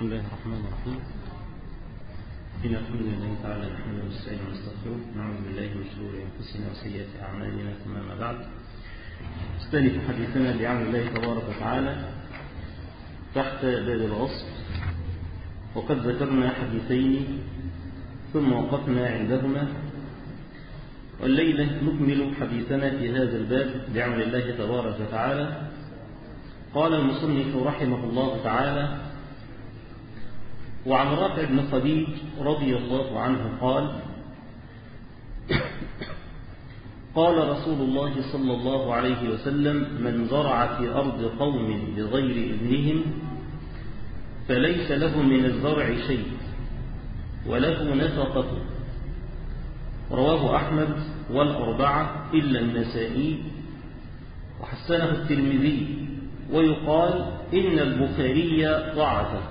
بسم الله الرحمن الرحيم. إن الحمد لله تعالى نحمده ونستعينه ونستغفره ونعوذ بالله من شرور أنفسنا وسيئات أعمالنا، ثم أما بعد نستأنف حديثنا بعون الله تبارك وتعالى تحت باب الغصب، وقد ذكرنا حديثين ثم وقفنا عندهما، والليلة نكمل حديثنا في هذا الباب بعون الله تبارك وتعالى. قال المصنف رحمه الله تعالى: وعن رافع بن خديج رضي الله عنه قال: قال رسول الله صلى الله عليه وسلم: من زرع في أرض قوم بغير إذنهم فليس له من الزرع شيء وله نفقته. رواه أحمد والأربعة إلا النسائي، وحسنه الترمذي، ويقال إن البخاري ضعفه.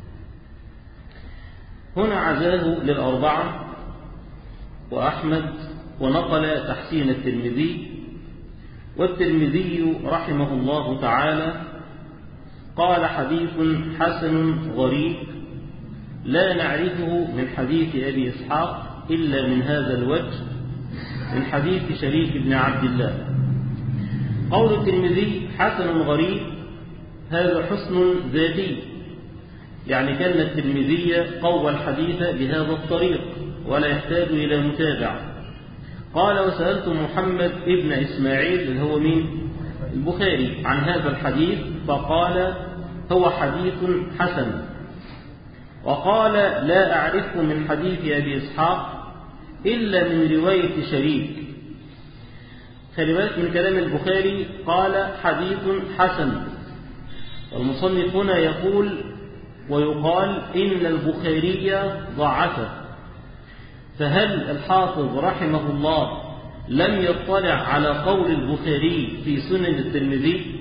هنا عزاه للأربعة وأحمد، ونقل تحسين الترمذي، والترمذي رحمه الله تعالى قال: حديث حسن غريب لا نعرفه من حديث أبي إسحاق إلا من هذا الوجه، من حديث شريك بن عبد الله. قول الترمذي حسن غريب هذا حسن ذاتي، يعني كان الترمذي قوى الحديث بهذا الطريق ولا يحتاج إلى متابع. قال: وسألت محمد ابن إسماعيل اللي هو مين؟ البخاري عن هذا الحديث، فقال: هو حديث حسن. وقال: لا أعرفه من حديث أبي إسحاق إلا من رواية شريك. خلي بالك من كلام البخاري، قال: حديث حسن. والمصنف هنا يقول ويقال إن البخاري ضعفه. فهل الحافظ رحمه الله لم يطلع على قول البخاري في سنن الترمذي؟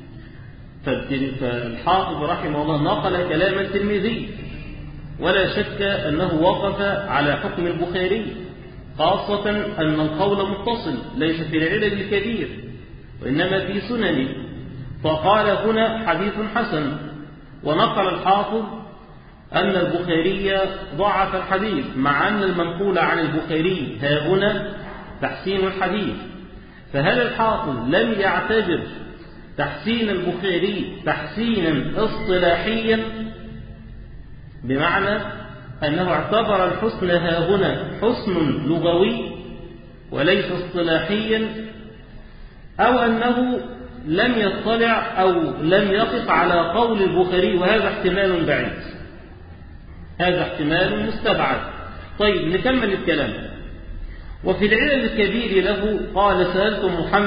فالحافظ رحمه الله نقل كلام الترمذي، ولا شك أنه وقف على حكم البخاري، خاصة أن القول متصل ليس في العلل الكبير وإنما في سننه. فقال هنا حديث حسن، ونقل الحافظ أن البخاري ضعف الحديث، مع أن المنقول عن البخاري ها هنا تحسين الحديث. فهل الحافظ لم يعتبر تحسين البخاري تحسينا اصطلاحيا، بمعنى أنه اعتبر الحسن ها هنا حسن لغوي وليس اصطلاحيا، أو أنه لم يطلع أو لم يقف على قول البخاري؟ وهذا احتمال بعيد، هذا احتمال مستبعد. طيب نكمل الكلام. وفي العلل الكبير له قال: سألت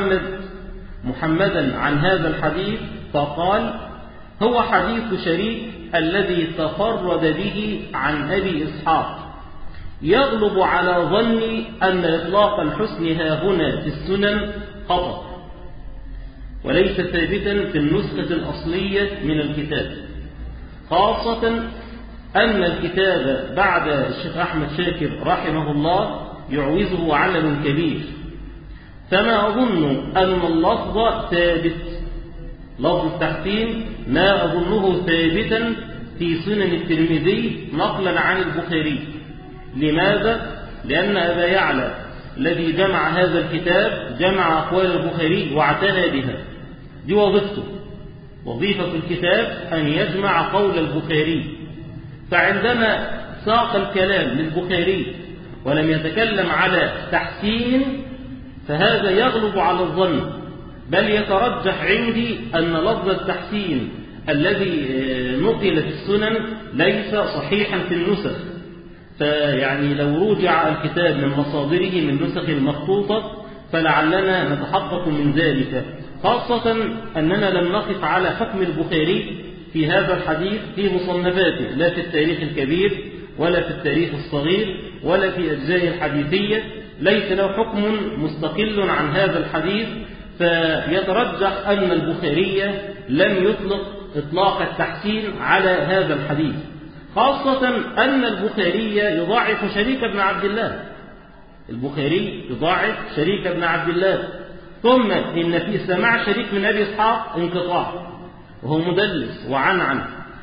محمدا عن هذا الحديث، فقال: هو حديث شريك الذي تفرد به عن أبي إسحاق. يغلب على ظني أن إطلاق الحسن ها هنا في السنن خطأ، وليس ثابتا في النسخة الأصلية من الكتاب، خاصة أن الكتاب بعد الشيخ أحمد شاكر رحمه الله يعوزه علم كبير، فما أظن أن اللفظ ثابت، لفظ التحسين ما أظنه ثابتا في سنن الترمذي نقلا عن البخاري. لماذا؟ لأن أبا يعلى الذي جمع هذا الكتاب جمع أقوال البخاري واعتنى بها، دي وظيفته، وظيفة الكتاب أن يجمع قول البخاري. فعندما ساق الكلام للبخاري ولم يتكلم على تحسين، فهذا يغلب على الظن، بل يترجح عندي أن لفظ التحسين الذي نقل في السنن ليس صحيحا في النسخ. فيعني لو رجع الكتاب من مصادره من نسخ المخطوطة فلعلنا نتحقق من ذلك، خاصة أننا لم نقف على حكم البخاري في هذا الحديث في مصنفاته، لا في التاريخ الكبير ولا في التاريخ الصغير ولا في أجزاء الحديثية، ليس له حكم مستقل عن هذا الحديث. فيترجح أن البخاري لم يطلق إطلاق التحسين على هذا الحديث، خاصة أن البخاري يضاعف شريك بن عبد الله، البخاري يضاعف شريك بن عبد الله. ثم إن في سماع شريك من أبي إسحاق انقطاع، وهو مدلس وعنعن،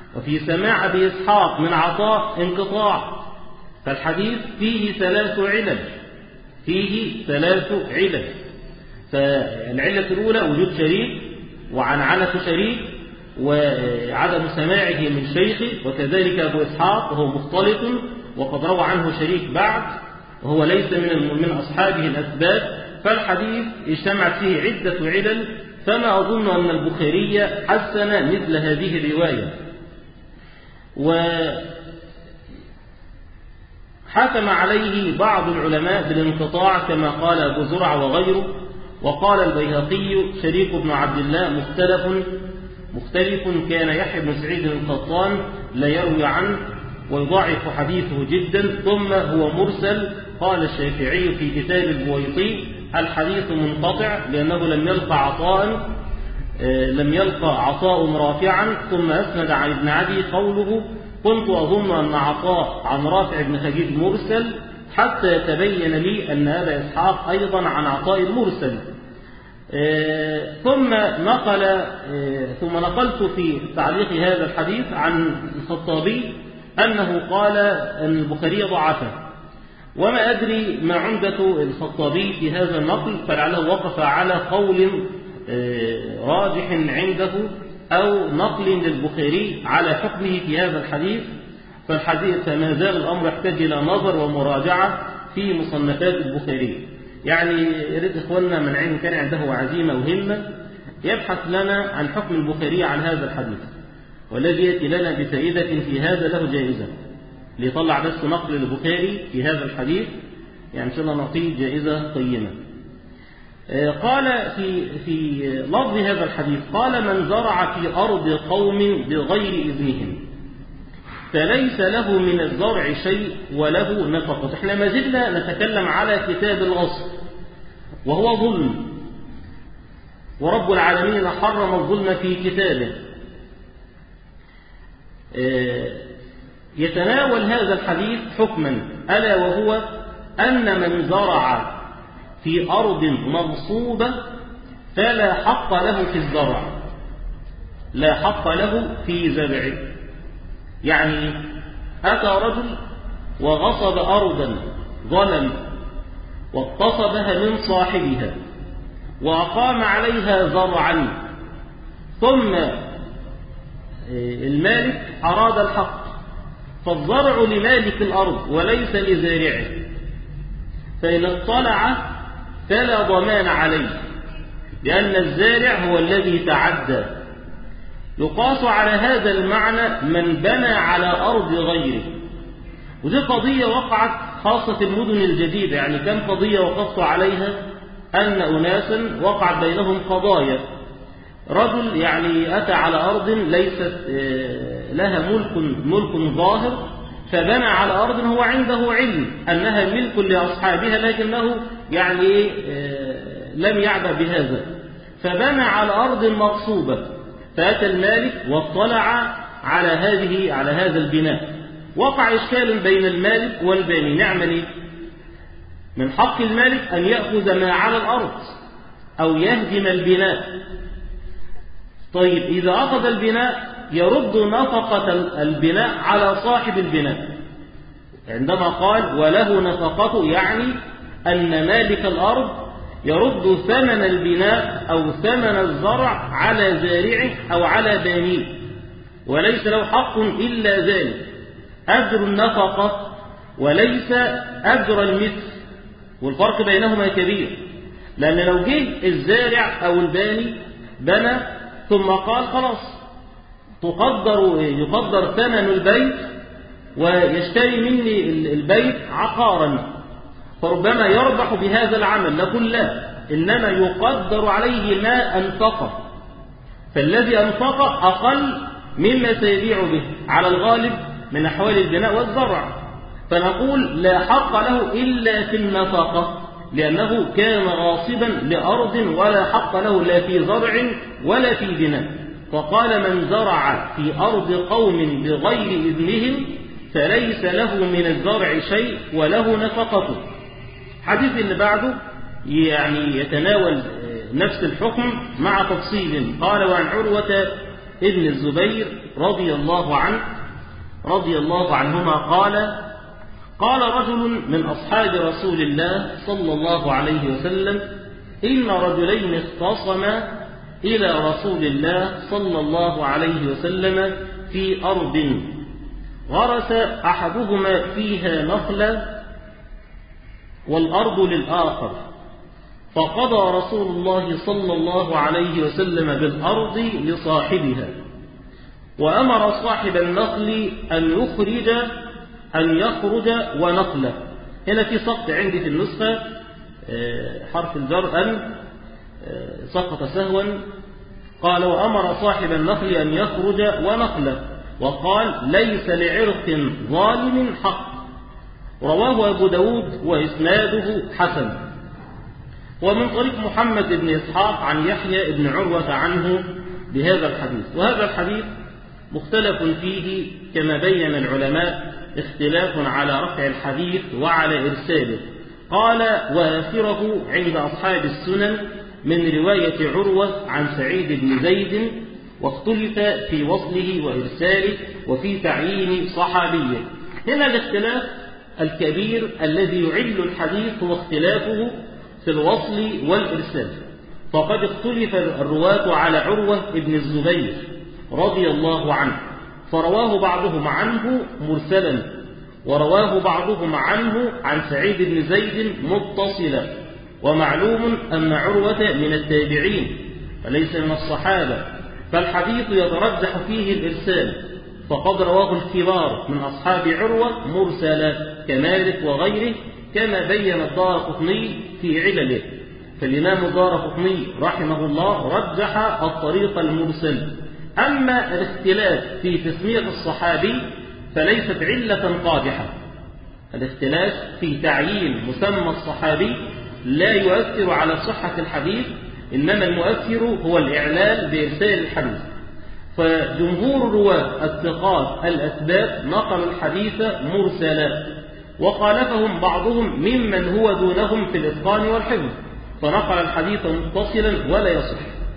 وفي سماع أبي إسحاق من عطاء انقطاع، فالحديث فيه 3 علل، فيه 3 علل. فالعلة الأولى وجود شريك وعنعنة شريك وعدم سماعه من شيخه، وكذلك أبو إسحاق وهو مختلط وقد روى عنه شريك بعد وهو ليس من أصحابه الأثبات، فالحديث اجتمعت فيه عدة علل، فما أظن أن البخاري حسن مثل هذه الرواية. وحكم عليه بعض العلماء بالانقطاع كما قال أبو زرع وغيره، وقال البيهقي شريك بن عبد الله مختلف كان يحيى بن سعيد القطان لا يروي عنه ويضاعف حديثه جدا، ثم هو مرسل. قال الشافعي في كتاب البويطي الحديث منقطع لأنه لم يلقى عطاء رافعا، ثم أسند عن ابن عدي قوله كنت أظن أن عطاء عن رافع بن خديج مرسل حتى يتبين لي أن أبا إسحاق أيضا عن عطاء المرسل. ثم نقلت في تعليق هذا الحديث عن الخطابي أنه قال أن البخاري ضعفه، وما أدري ما عمدة الخطابي في هذا النقل، فلعله وقف على قول راجح عنده أو نقل للبخاري على حكمه في هذا الحديث، فما زال الأمر يحتاج إلى نظر ومراجعة في مصنفات البخاري. يعني يريد إخواننا من عين كان عنده عزيمة وهمة يبحث لنا عن حكم البخاري عن هذا الحديث، والذي يأتي لنا بفائدة في هذا له جائزة، ليطلع بس نقل البخاري في هذا الحديث، يعني إن شاء الله نعطيه جائزة قيمة. قال في لفظ هذا الحديث قال من زرع في أرض قوم بغير إذنهم فليس له من الزرع شيء وله نفقة. احنا ما زلنا نتكلم على كتاب الأصل وهو ظلم، ورب العالمين حرم الظلم في كتابه. يتناول هذا الحديث حكما، ألا وهو أن من زرع في أرض مغصوبة فلا حق له في الزرع، لا حق له في زرعه. يعني أتى رجل وغصب أرضا ظلم واغتصبها من صاحبها وأقام عليها زرعا، ثم المالك أراد الحق، فالزرع لمالك الأرض وليس لزارعه، فإن اطلع فلا ضمان عليه لأن الزارع هو الذي تعدى. يقاس على هذا المعنى من بنى على أرض غيره، ودي قضية وقعت خاصة في المدن الجديدة. يعني كم قضية وقفت عليها أن أناسا وقعت بينهم قضايا، رجل يعني أتى على أرض ليست لها ملك ظاهر، فبنى على أرض هو عنده علم أنها ملك لأصحابها لكنه يعني لم يعبأ بهذا، فبنى على أرض مغصوبة، فأتى المالك واطلع على هذا البناء، وقع إشكال بين المالك والباني، نعمل إيه؟ من حق المالك أن يأخذ ما على الأرض أو يهدم البناء. طيب إذا أخذ البناء يرد نفقة البناء على صاحب البناء، عندما قال وله نفقته يعني أن مالك الأرض يرد ثمن البناء أو ثمن الزرع على زارعه أو على بانيه، وليس له حق إلا ذلك، أجر النفقة وليس أجر المثل، والفرق بينهما كبير. لأن لو جه الزارع أو الباني بنى ثم قال خلاص يقدر ثمن البيت ويشتري مني البيت عقارا، فربما يربح بهذا العمل، نقول لا، إنما يقدر عليه ما أنفقه، فالذي أنفقه أقل مما سيبيع به على الغالب من أحوال البناء والزرع، فنقول لا حق له إلا في النفقة، لأنه كان غاصبا لأرض ولا حق له لا في زرع ولا في بناء. فقال من زرع في أرض قوم بغير إذنهم فليس له من الزرع شيء وله نفقته. حديث اللي بعده يعني يتناول نفس الحكم مع تفصيل. قال وعن عروة ابن الزبير رضي الله عنهما قال رجل من أصحاب رسول الله صلى الله عليه وسلم: إن رجلين اختصما إلى رسول الله صلى الله عليه وسلم في أرض غرس أحدهما فيها نخلا والأرض للآخر، فقضى رسول الله صلى الله عليه وسلم بالأرض لصاحبها، وأمر صاحب النخل أن يخرج ونخله. هنا في سقط عندي في النسخة، حرف الجر أن سقط سهوا. قال: وأمر صاحب النخل أن يخرج ونخله، وقال: ليس لعرق ظالم حق. رواه أبو داود وإسناده حسن. ومن طريق محمد بن إسحاق عن يحيى بن عروة عنه بهذا الحديث. وهذا الحديث مختلف فيه كما بين العلماء، اختلاف على رفع الحديث وعلى إرساله. قال: وآخره عند أصحاب السنن من رواية عروة عن سعيد بن زيد، واختلف في وصله وإرساله وفي تعيين صحابيه. هنا الاختلاف الكبير الذي يعل الحديث هو اختلافه في الوصل والإرسال. فقد اختلف الرواة على عروة بن الزبير رضي الله عنه، فرواه بعضهم عنه مرسلا، ورواه بعضهم عنه عن سعيد بن زيد متصلا. ومعلوم أن عروة من التابعين وليس من الصحابة، فالحديث يترجح فيه الإرسال، فقد رواه الكبار من أصحاب عروة مرسلا كمالك وغيره، كما بين الدارقطني في علله. فالإمام الدارقطني رحمه الله رجح الطريق المرسل. أما الاختلاف في تسمية الصحابي فليست علة قادحة. الاختلاف في تعيين مسمى الصحابي لا يؤثر على صحة الحديث، إنما المؤثر هو الإعلال بإرسال الحديث. فجمهور الرواة الثقات الأثبات نقلوا الحديث مرسلا، وخالفهم بعضهم ممن هو دونهم في الإتقان والحفظ، فنقل الحديث متصلا ولا يصح.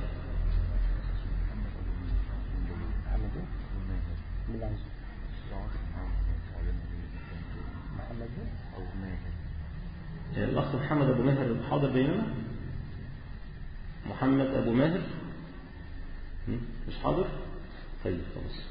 الأخ محمد أبو ماهر حاضر بيننا؟ محمد أبو ماهر مش حاضر؟ طيب خلاص.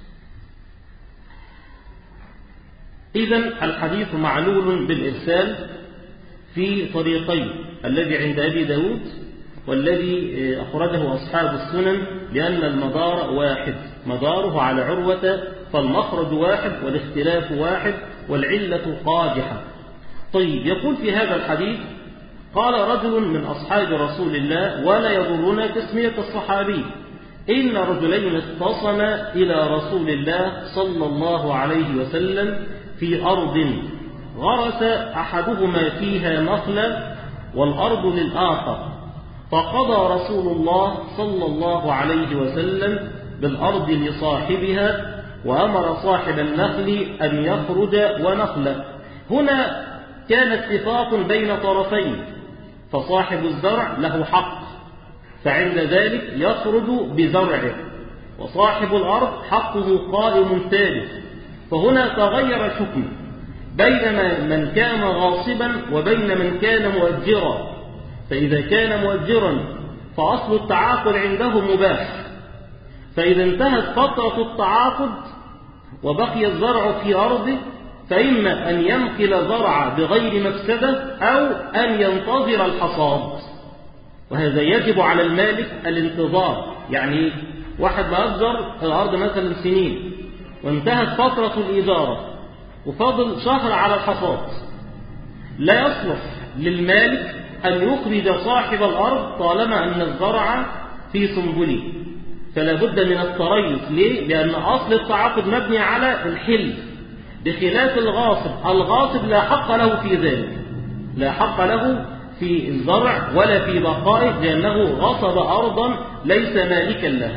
إذن الحديث معلول بالإرسال في طريقين، الذي عند أبي داود والذي أخرجه أصحاب السنن، لأن المدار واحد، مداره على عروة، فالمخرج واحد والاختلاف واحد والعلة قادحة. طيب، يقول في هذا الحديث: قال رجل من أصحاب رسول الله، ولا يضرنا تسمية الصحابي: إن رجلين اختصما إلى رسول الله صلى الله عليه وسلم في أرض غرس أحدهما فيها نخلا والأرض للآخر، فقضى رسول الله صلى الله عليه وسلم بالأرض لصاحبها، وأمر صاحب النخل أن يخرج ونخله. هنا كان اتفاق بين طرفين، فصاحب الزرع له حق، فعند ذلك يخرج بزرعه، وصاحب الأرض حقه قائم ثابت. فهنا تغير الحكم بين من كان غاصبا وبين من كان مؤجرا. فإذا كان مؤجرا فأصل التعاقد عنده مباح، فإذا انتهت فترة التعاقد وبقي الزرع في أرضه، فإما أن ينقل زرع بغير مفسدة أو أن ينتظر الحصاد. وهذا يجب على المالك الانتظار. يعني واحد مأجر الأرض مثلا سنين، وانتهت فترة الإجارة وفضل شهر على الحصاد، لا يصلح للمالك أن يخرج صاحب الأرض طالما أن الزرع في سنبله، فلا بد من التريث. ليه؟ لأن أصل التعاقد مبني على الحل، بخلاف الغاصب. الغاصب لا حق له في ذلك، لا حق له في الزرع ولا في بقائه، لأنه غصب أرضا ليس مالكا لها.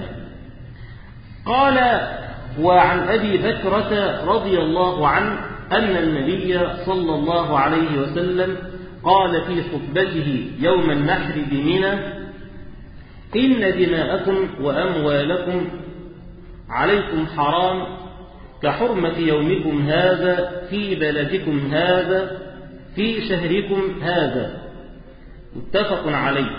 قال: وعن أبي بكرة رضي الله عنه أن النبي صلى الله عليه وسلم قال في خطبته يوم النحر بمنى: إن دماءكم وأموالكم عليكم حرام كحرمة يومكم هذا في بلدكم هذا في شهركم هذا، متفق عليه.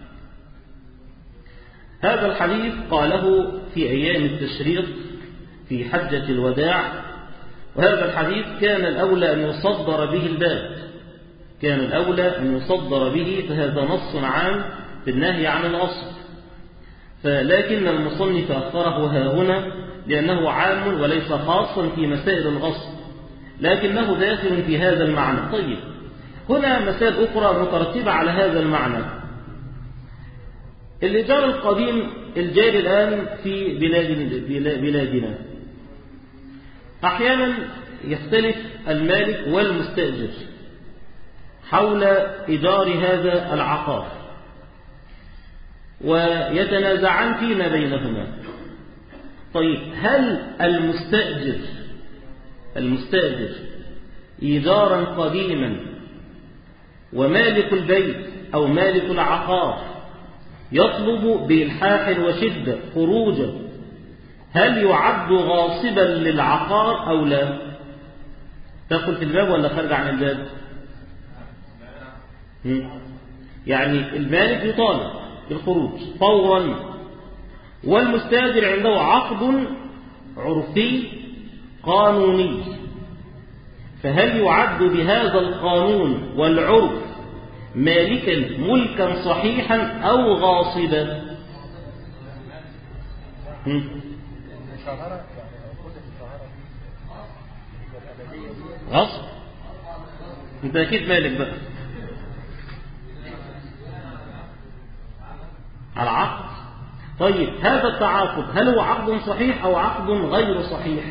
هذا الحديث قاله في أيام التشريق في حجة الوداع، وهذا الحديث كان الأولى أن يصدر به الباب، كان الأولى أن يصدر به، فهذا نص عام بالنهي عن الغصب، لكن المصنف أخره هنا لأنه عام وليس خاصا في مسائل الغصب، لكنه داخل في هذا المعنى. طيب، هنا مسائل أخرى مترتبة على هذا المعنى. الإيجار القديم الجاري الآن في بلادنا أحيانا يختلف المالك والمستأجر حول إيجار هذا العقار، ويتنازعان فيما بينهما. طيب، هل المستأجر إيجارا قديما ومالك البيت أو مالك العقار يطلب بإلحاح وشدة خروجه، هل يعد غاصبا للعقار أو لا؟ تدخل في الباب ولا خارج عن الباب؟ يعني المالك يطالب بالخروج فورا، والمستاجر عنده عقد عرفي قانوني، فهل يعد بهذا القانون والعرف مالكا ملكا صحيحا أو غاصبا؟ غصب. انت اكيد مالك بقى على عقد. طيب، هذا التعاقد هل هو عقد صحيح أو عقد غير صحيح؟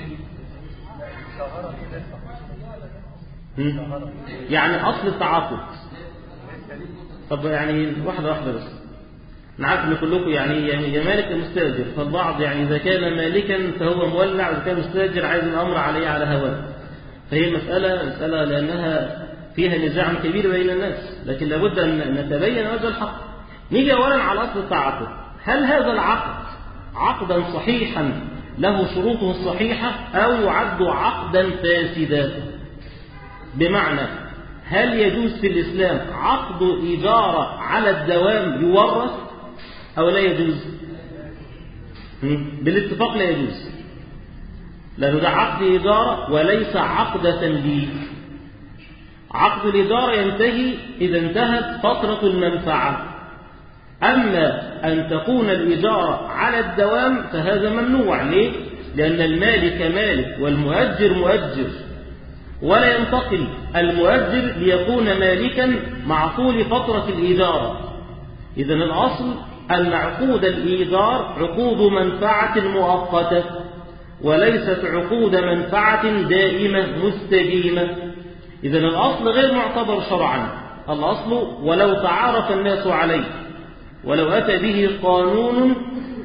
يعني أصل التعاقد. طب يعني واحدة بس، نعرف ان كلكم يعني يا مالك المستاجر، فالبعض يعني إذا كان مالكا فهو مولع، وإذا كان مستاجر عايز الأمر عليه على هواه. فهي مسألة لأنها فيها نزاع كبير بين الناس، لكن لابد أن نتبين وجه الحق. نيجي أولا على أصل التعاقد، هل هذا العقد عقدا صحيحا له شروطه الصحيحة أو يعد عقدا فاسدا؟ بمعنى، هل يجوز في الإسلام عقد إيجار على الدوام يورث أو لا يجوز؟ بالاتفاق لا يجوز، لأنه ده عقد إيجار وليس عقد تمليك. عقد الإيجار ينتهي إذا انتهت فترة المنفعة، أما أن تكون الإيجار على الدوام فهذا ممنوع. ليه؟ لأن المالك مالك والمؤجر مؤجر، ولا ينتقل المؤجر ليكون مالكا مع طول فترة الإيجار. إذن الأصل أن عقود الإيجار عقود منفعة مؤقتة وليست عقود منفعة دائمة مستديمة. إذن الأصل غير معتبر شرعا. الأصل ولو تعارف الناس عليه، ولو أتى به قانون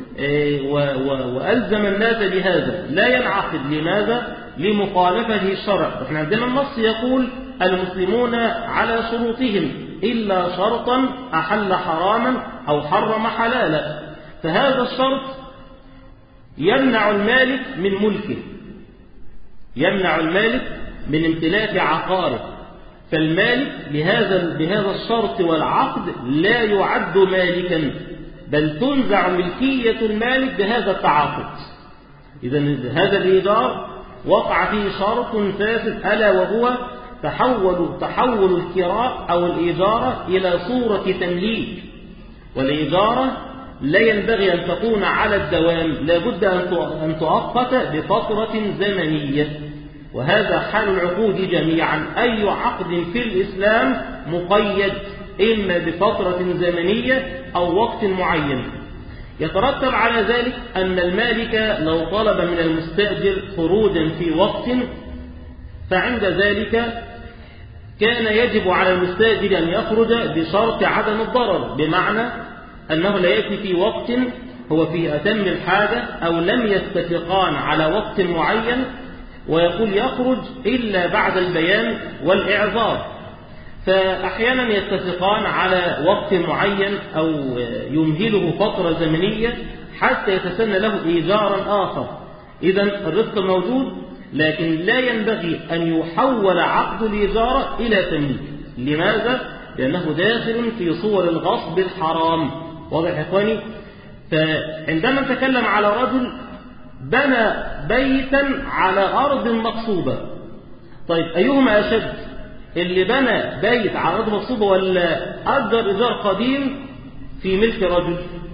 وألزم الناس بهذا لا ينعقد. لماذا؟ لمخالفته الشرع. احنا عندنا النص يقول المسلمون على شروطهم إلا شرطا أحل حراما أو حرم حلالا، فهذا الشرط يمنع المالك من ملكه، يمنع المالك من امتلاك عقاره، فالمالك بهذا الشرط والعقد لا يعد مالكا، بل تنزع ملكية المالك بهذا التعاقد. إذن هذا الإيجار وقع فيه شرط فاسد، ألا وهو تحول الكراء أو الإيجار إلى صورة تمليك. والإيجار لا ينبغي أن تكون على الدوام، لا بد أن تؤقت بفترة زمنية، وهذا حال العقود جميعا. أي عقد في الإسلام مقيد إما بفترة زمنية أو وقت معين. يترتب على ذلك أن المالك لو طلب من المستأجر خروجا في وقت، فعند ذلك كان يجب على المستأجر أن يخرج بشرط عدم الضرر، بمعنى أنه لا يأتي في وقت هو فيه أتم الحاجة أو لم يتفقان على وقت معين ويقول يخرج إلا بعد البيان والإعذار. فأحيانا يتفقان على وقت معين أو يمهله فترة زمنية حتى يتسنى له إيجارا آخر، إذن الرزق موجود، لكن لا ينبغي أن يحول عقد الإجارة إلى تمليك. لماذا؟ لأنه داخل في صور الغصب الحرام. واضح يا إخواني؟ فعندما نتكلم على رجل بنى بيتا على أرض مغصوبة، طيب أيهما أشد؟ اللي بنى بيت على أرض مغصوبة ولا أجر إيجار قديم في ملك رجل؟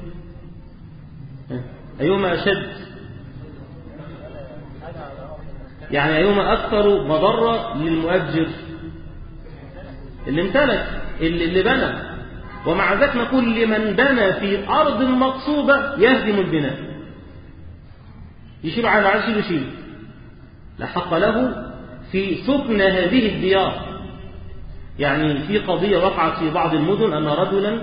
أيهما أشد؟ يعني أيهما أكثر مضرة للمؤجر؟ اللي امتلك، اللي بنى. ومع ذلك نقول لمن بنى في أرض مغصوبة يهدم البناء، يشيل على عرش يشيل، لا حق له في سكن هذه الديار. يعني في قضية وقعت في بعض المدن أن رجلا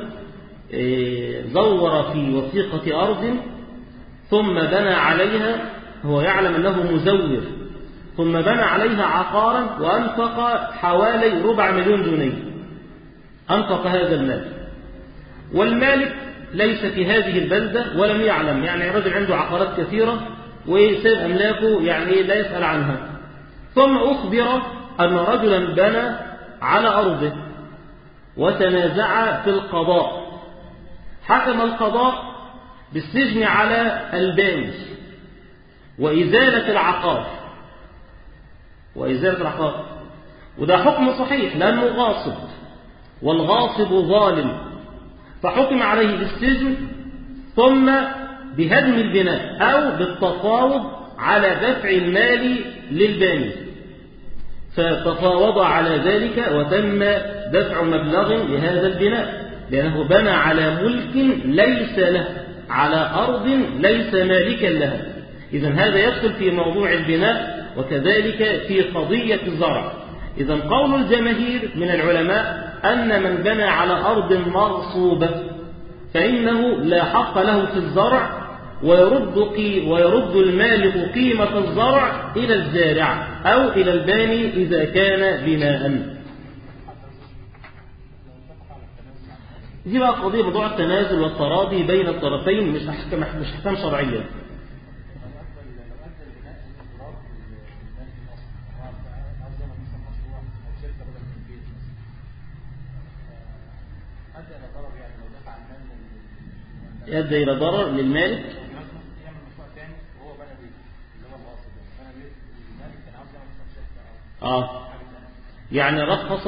زور في وثيقة أرض ثم بنى عليها، هو يعلم أنه مزور، ثم بنى عليها عقارا وأنفق حوالي 4 مليون جنيه، أنفق هذا المال، والمالك ليس في هذه البلدة ولم يعلم. يعني رجل عنده عقارات كثيرة وسيب أملاكه يعني لا يسأل عنها، ثم أخبر أن رجلا بنى على أرضه وتنازع في القضاء، حكم القضاء بالسجن على الباني وإزالة العقار، وده حكم صحيح لأنه غاصب، والغاصب ظالم، فحكم عليه بالسجن ثم بهدم البناء أو بالتفاوض على دفع المال للباني، فتفاوض على ذلك وتم دفع مبلغ لهذا البناء، لأنه بنى على ملك ليس له، على أرض ليس مالكا لها. إذن هذا يدخل في موضوع البناء، وكذلك في قضية الزرع. إذن قول الجماهير من العلماء أن من بنى على أرض مغصوبة فإنه لا حق له في الزرع، ويرد المالك قيمة الزرع إلى الزارع أو إلى الباني إذا كان بناء. دي بقى قضية موضوع التنازل والتراضي بين الطرفين، مش أحكام شرعية. يؤدي إلى ضرر للمالك. يعني رخص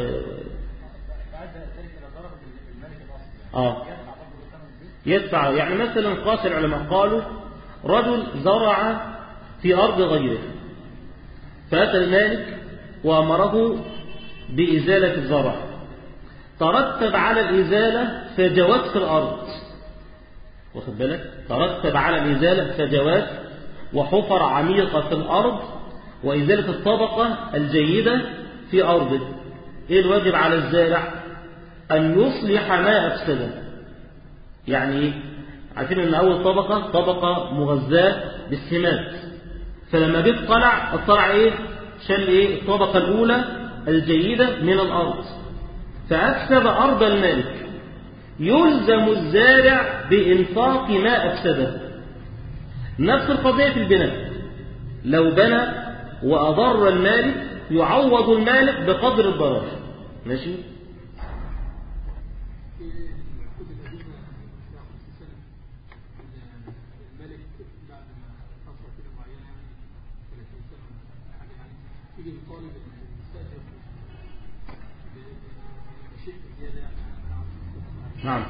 يدفع. يعني مثلا قاس العلماء قالوا رجل زرع في أرض غيره، فأتى المالك وأمره بإزالة الزرع، ترتب على الإزالة فجوات في الأرض، واخد بالك؟ ترتب على الإزالة فجوات وحفر عميقة في الأرض وإزالة الطبقة الجيدة في أرضه. إيه الواجب على الزارع؟ أن يصلح ما أفسده. يعني عارفين أن أول طبقة مغذاة بالسمات، فلما جيت طلع إيه؟ شال إيه؟ الطبقة الأولى الجيدة من الأرض فأفسد أرض المالك، يلزم الزارع بإنفاق ما أفسده. نفس القضية في البناء، لو بنى وأضر المالك يعوض المالك بقدر الضرر. ماشي؟ نعم.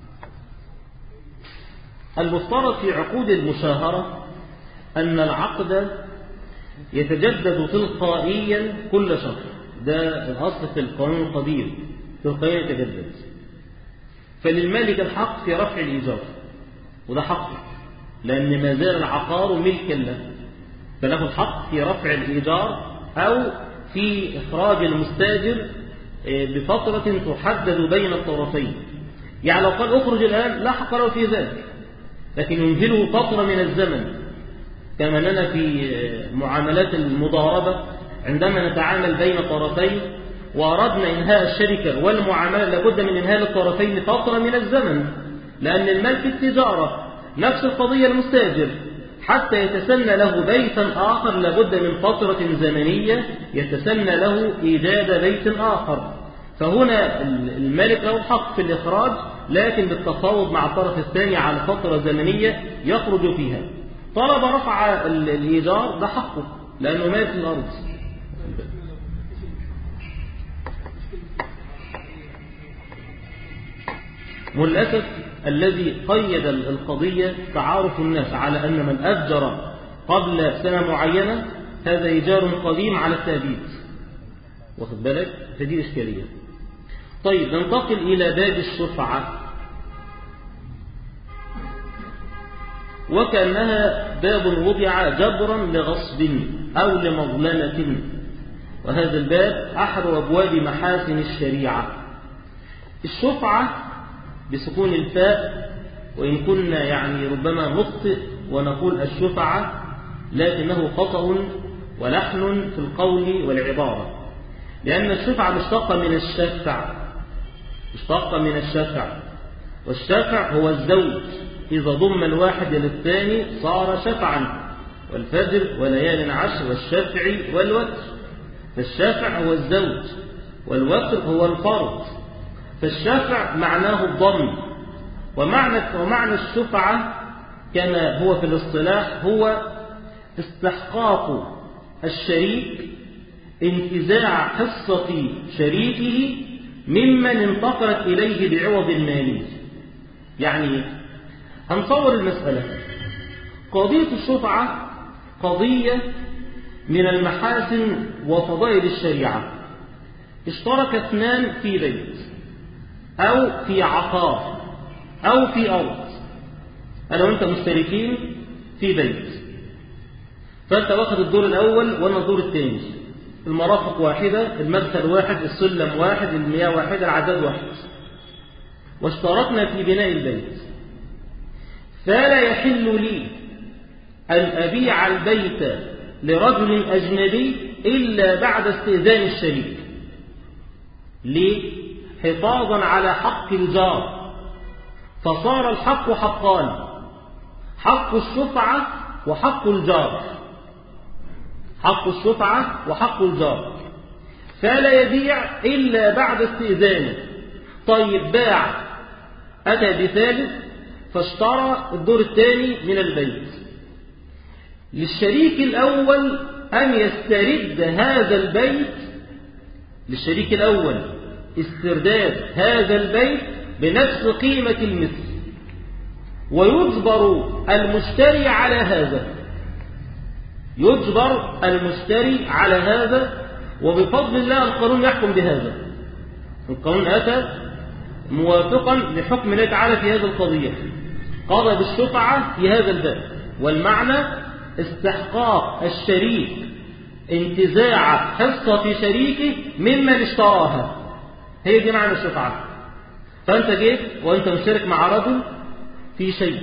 المفترض في عقود المشاهرة أن العقد يتجدد تلقائيا كل شهر، ده الأصل في القانون القديم، تلقائيا يتجدد. فللمالك الحق في رفع الإيجار، وده حق لأن ما زال العقار ملكا له، فله الحق في رفع الإيجار أو في إخراج المستاجر بفترة تحدد بين الطرفين. يعني لو قال أخرج الآن لا حق له في ذلك، لكن يمهله فترة من الزمن، كما أننا في معاملات المضاربة عندما نتعامل بين طرفين وأردنا إنهاء الشركة والمعاملة لابد من إنهاء الطرفين فترة من الزمن، لأن المال في التجارة. نفس القضية المستاجر حتى يتسنى له بيتا آخر لابد من فترة زمنية يتسنى له إيجاد بيت آخر. فهنا المالك له حق في الإخراج، لكن بالتفاوض مع الطرف الثاني على فترة زمنية يخرج فيها. طلب رفع الإيجار ده حقه لأنه مالك الأرض. وللأسف الذي قيد القضية تعارف الناس على أن من أفجر قبل سنة معينة هذا إيجار قديم على التأبيد، واخد بالك؟ فدي إشكالية. طيب ننتقل إلى باب الشفعة، وكأنها باب وضع جبرا لغصب أو لمظلمة، وهذا الباب أحد أبواب محاسن الشريعة. الشفعة بسكون الفاء، وإن كنا يعني ربما نخطئ ونقول الشفعة، لكنه خطأ ولحن في القول والعبارة، لأن الشفعة مشتقة من الشفع، مشتقة من الشفع، والشفع هو الزوج، إذا ضم الواحد للثاني صار شفعا، والفجر وليال عشر والشفع والوتر. فالشفع هو الزوج والوتر هو الفرد، فالشفع معناه الضم. ومعنى الشفعة كما هو في الاصطلاح هو استحقاق الشريك انتزاع حصة شريكه ممن انتقلت إليه بعوض مالي. يعني هنصور المسألة، قضية الشفعة قضية من المحاسن وفضائل الشريعة. اشترك اثنان في بيت أو في عقار أو في أرض، أنا وأنت مشتركين في بيت، فأنت واخد الدور الأول وأنا الدور الثاني، المرافق واحدة، المدخل واحد، السلم واحد، المياه واحدة، العداد واحد، واشتركنا في بناء البيت. فلا يحل لي أن أبيع البيت لرجل أجنبي إلا بعد استئذان الشريك. ليه؟ حفاظا على حق الجار، فصار الحق حقان، حق الشفعة وحق الجار، حق الشفعة وحق الجار، فلا يبيع إلا بعد استئذانه. طيب باع، أتى بثالث فاشترى الدور الثاني من البيت، للشريك الأول أن يسترد هذا البيت، للشريك الأول استرداد هذا البيت بنفس قيمة المثل، ويجبر المشتري على هذا، يجبر المشتري على هذا، وبفضل الله القانون يحكم بهذا. القانون أتى موافقا لحكم الله تعالى في هذه القضية، قضى بالشفعة في هذا الباب، والمعنى استحقاق الشريك انتزاع حصة شريكه ممن اشتراها، هي دي معنى الشفعة. فأنت جيت وأنت مشترك مع رجل في شيء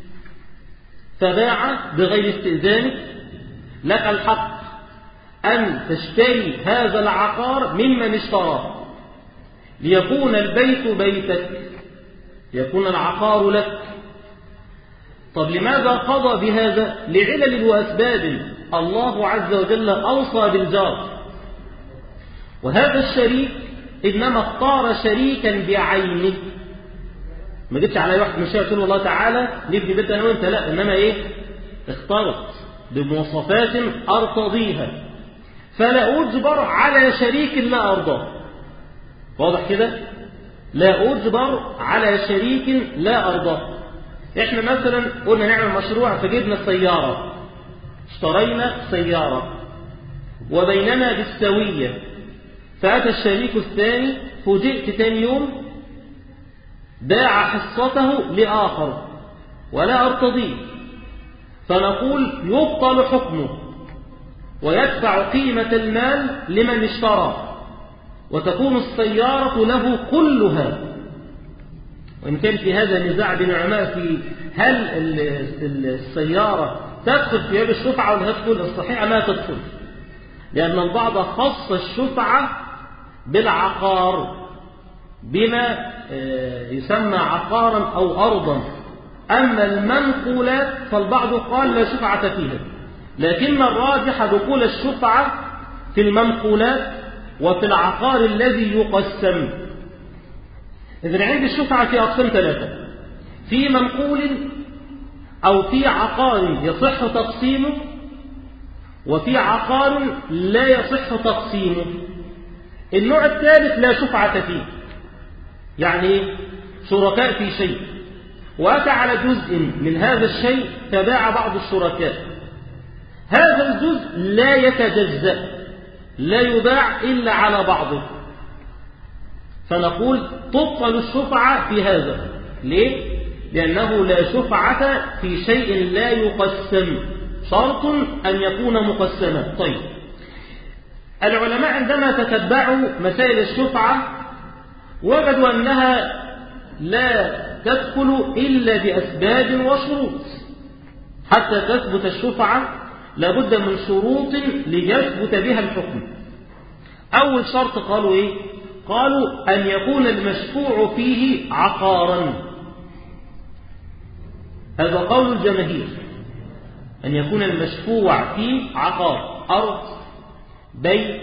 فباع بغير استئذانك، لك الحق أن تشتري هذا العقار ممن اشتراه ليكون البيت بيتك، يكون العقار لك. طب لماذا قضى بهذا؟ لعلل وأسباب الله عز وجل أوصى بالجار، وهذا الشريك إنما اختار شريكا بعينه، ما جبتش على واحد مش يقول الله تعالى نبني بيت أنا وأنت، لا، إنما إيه؟ اختارت بمواصفات أرتضيها، فلا أجبر على شريك لا أرضاه. واضح كده؟ لا أجبر على شريك لا أرضاه. إحنا مثلا قلنا نعمل مشروع فجبنا سيارة، اشترينا سيارة وبيننا بالسوية، فأتى الشريك الثاني فوجئت ثاني يوم باع حصته لآخر ولا أرتضيه، فنقول يبطل حكمه ويدفع قيمة المال لمن اشترى، وتكون السيارة له كلها. وإن كان في هذا نزاع بين العلماء في هل السيارة تدخل في باب الشفعة ولا تدخل، الصحيح ما تدخل، لأن البعض خص الشفعة بالعقار بما يسمى عقارا أو أرضا، أما المنقولات فالبعض قال لا شفعة فيها، لكن الراجح دخول الشفعة في المنقولات وفي العقار الذي يقسم. إذن عند الشفعة في أقسام ثلاثة: في منقول أو في عقار يصح تقسيمه، وفي عقار لا يصح تقسيمه. النوع الثالث لا شفعة فيه، يعني شركاء في شيء وأتى على جزء من هذا الشيء فباع بعض الشركاء، هذا الجزء لا يتجزأ، لا يباع إلا على بعضه، فنقول تبطل الشفعة في هذا. ليه؟ لأنه لا شفعة في شيء لا يقسم، شرط أن يكون مقسما. طيب، العلماء عندما تتبعوا مسائل الشفعة وجدوا أنها لا تدخل إلا بأسباب وشروط. حتى تثبت الشفعة لابد من شروط ليثبت بها الحكم. أول شرط قالوا إيه؟ قالوا أن يكون المشفوع فيه عقارا. هذا قول الجماهير، أن يكون المشفوع فيه عقار، أرض، بيت،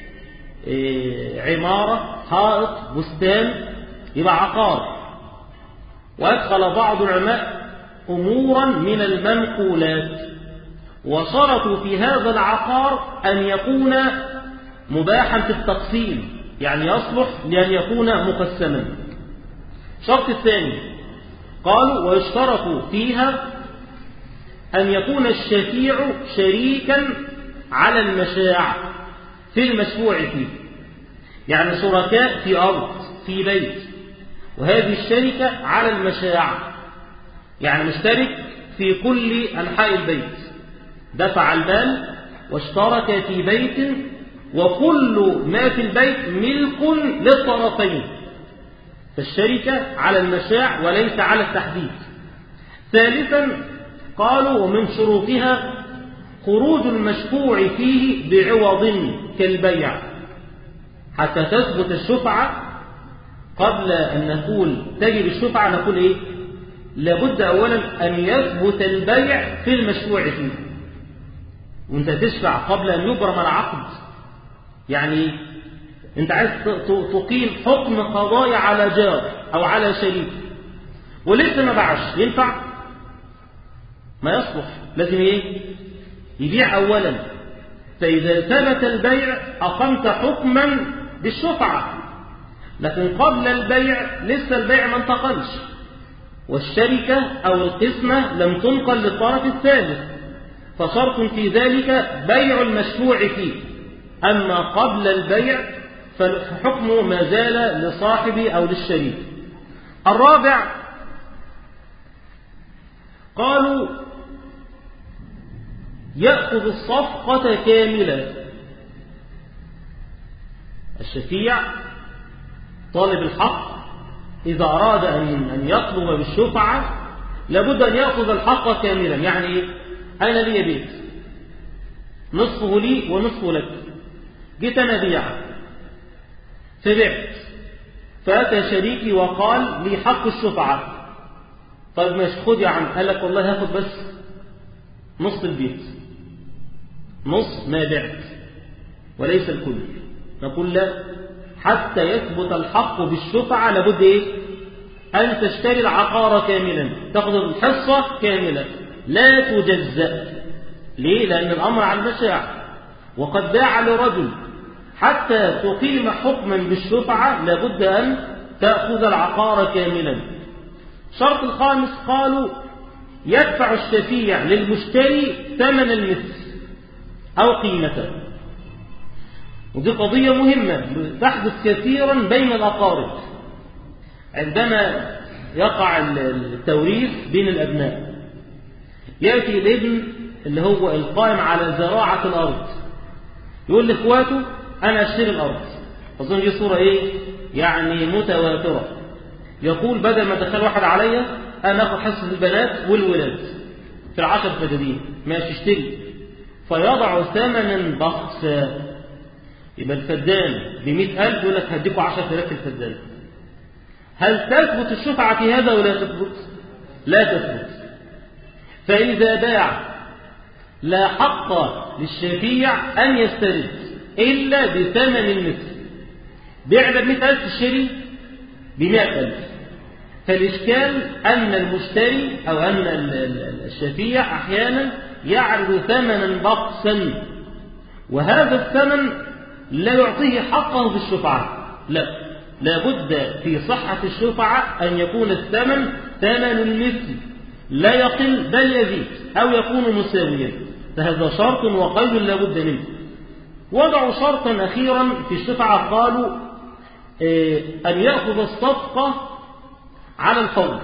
عمارة، حائط، بستان، يبقى عقار. وأدخل بعض العلماء أمورا من المنقولات، وشرطوا في هذا العقار أن يكون مباحا في التقسيم، يعني يصلح لأن يكون مقسما. الشرط الثاني قالوا ويشترط فيها أن يكون الشفيع شريكا على المشاع في المشفوع فيه، يعني شركاء في أرض، في بيت، وهذه الشركة على المشاع، يعني مشترك في كل أنحاء البيت، دفع المال واشترك في بيت، وكل ما في البيت ملك للطرفين، فالشركة على المشاع وليس على التحديد. ثالثا قالوا ومن شروطها خروج المشفوع فيه بعوض كالبيع. حتى تثبت الشفعة قبل أن نقول تجب الشفعة نقول إيه؟ لابد أولا أن يثبت البيع في المشفوع فيه. وانت تشفع قبل أن يبرم العقد، يعني انت عايز تقيم حكم قضائي على جار أو على شريك ولسه ما باعش، ينفع؟ ما يصلح، لازم ايه؟ يبيع أولا. فإذا ثبت البيع أقمت حكما بالشفعة، لكن قبل البيع لسه البيع ما انتقلش، والشركة أو القسمة لم تنقل للطرف الثالث، فشرط في ذلك بيع المشفوع فيه. أما قبل البيع فحكمه ما زال لصاحبه أو للشريك. الرابع قالوا يأخذ الصفقة كاملة. الشفيع طالب الحق إذا أراد أن يطلب بالشفعة لابد أن يأخذ الحق كاملا. يعني إيه؟ أنا لي بيت، نصفه لي ونصفه لك، جيت أنا بيع فبعت، فأتى شريكي وقال لي حق الشفعة. طيب ماشي، خد يا عم. قال لك والله هاخد بس نصف البيت، نص ما بعت وليس الكل. نقول لا، حتى يثبت الحق بالشفعة لابد إيه؟ أن تشتري العقار كاملا، تأخذ الحصة كاملة لا تجزأ. ليه؟ لأن الأمر على المشاع، وقد باع لرجل. حتى تقيم حكما بالشفعة لابد أن تأخذ العقار كاملا. الشرط الخامس قالوا يدفع الشفيع للمشتري ثمن المثل أو قيمته. ودي قضية مهمة تحدث كثيرا بين الأقارب عندما يقع التوريث بين الأبناء. يأتي الابن اللي هو القائم على زراعة الأرض يقول لإخواته أنا أشتري الأرض. أظن دي صورة إيه؟ يعني متواترة. يقول بدل ما دخل واحد عليا أنا أخذ حصة البنات والولاد في 10 فدادين، ماشي اشتري. فيضع ثمنا بخسا، يبقى الفدان ب100,000 يقول لك هديكوا 10,000 الفدان. هل تثبت الشفعة في هذا ولا تثبت؟ لا تثبت. فإذا باع لا حق للشفيع أن يسترد إلا بثمن المثل. بيع ب100,000 الشري ب100,000. فالإشكال أن المشتري أو أن الشفيع أحيانا يعرض ثمنا بخسا، وهذا الثمن لا يعطيه حقه بالشفعة. لا بد في صحة الشفعة أن يكون الثمن ثمن المثل لا يقل بل يزيد أو يكون مساويا، فهذا شرط وقيد لا بد منه. وضعوا شرطا أخيرا في الشفعة، قالوا أن يأخذ الصفقة على الفور،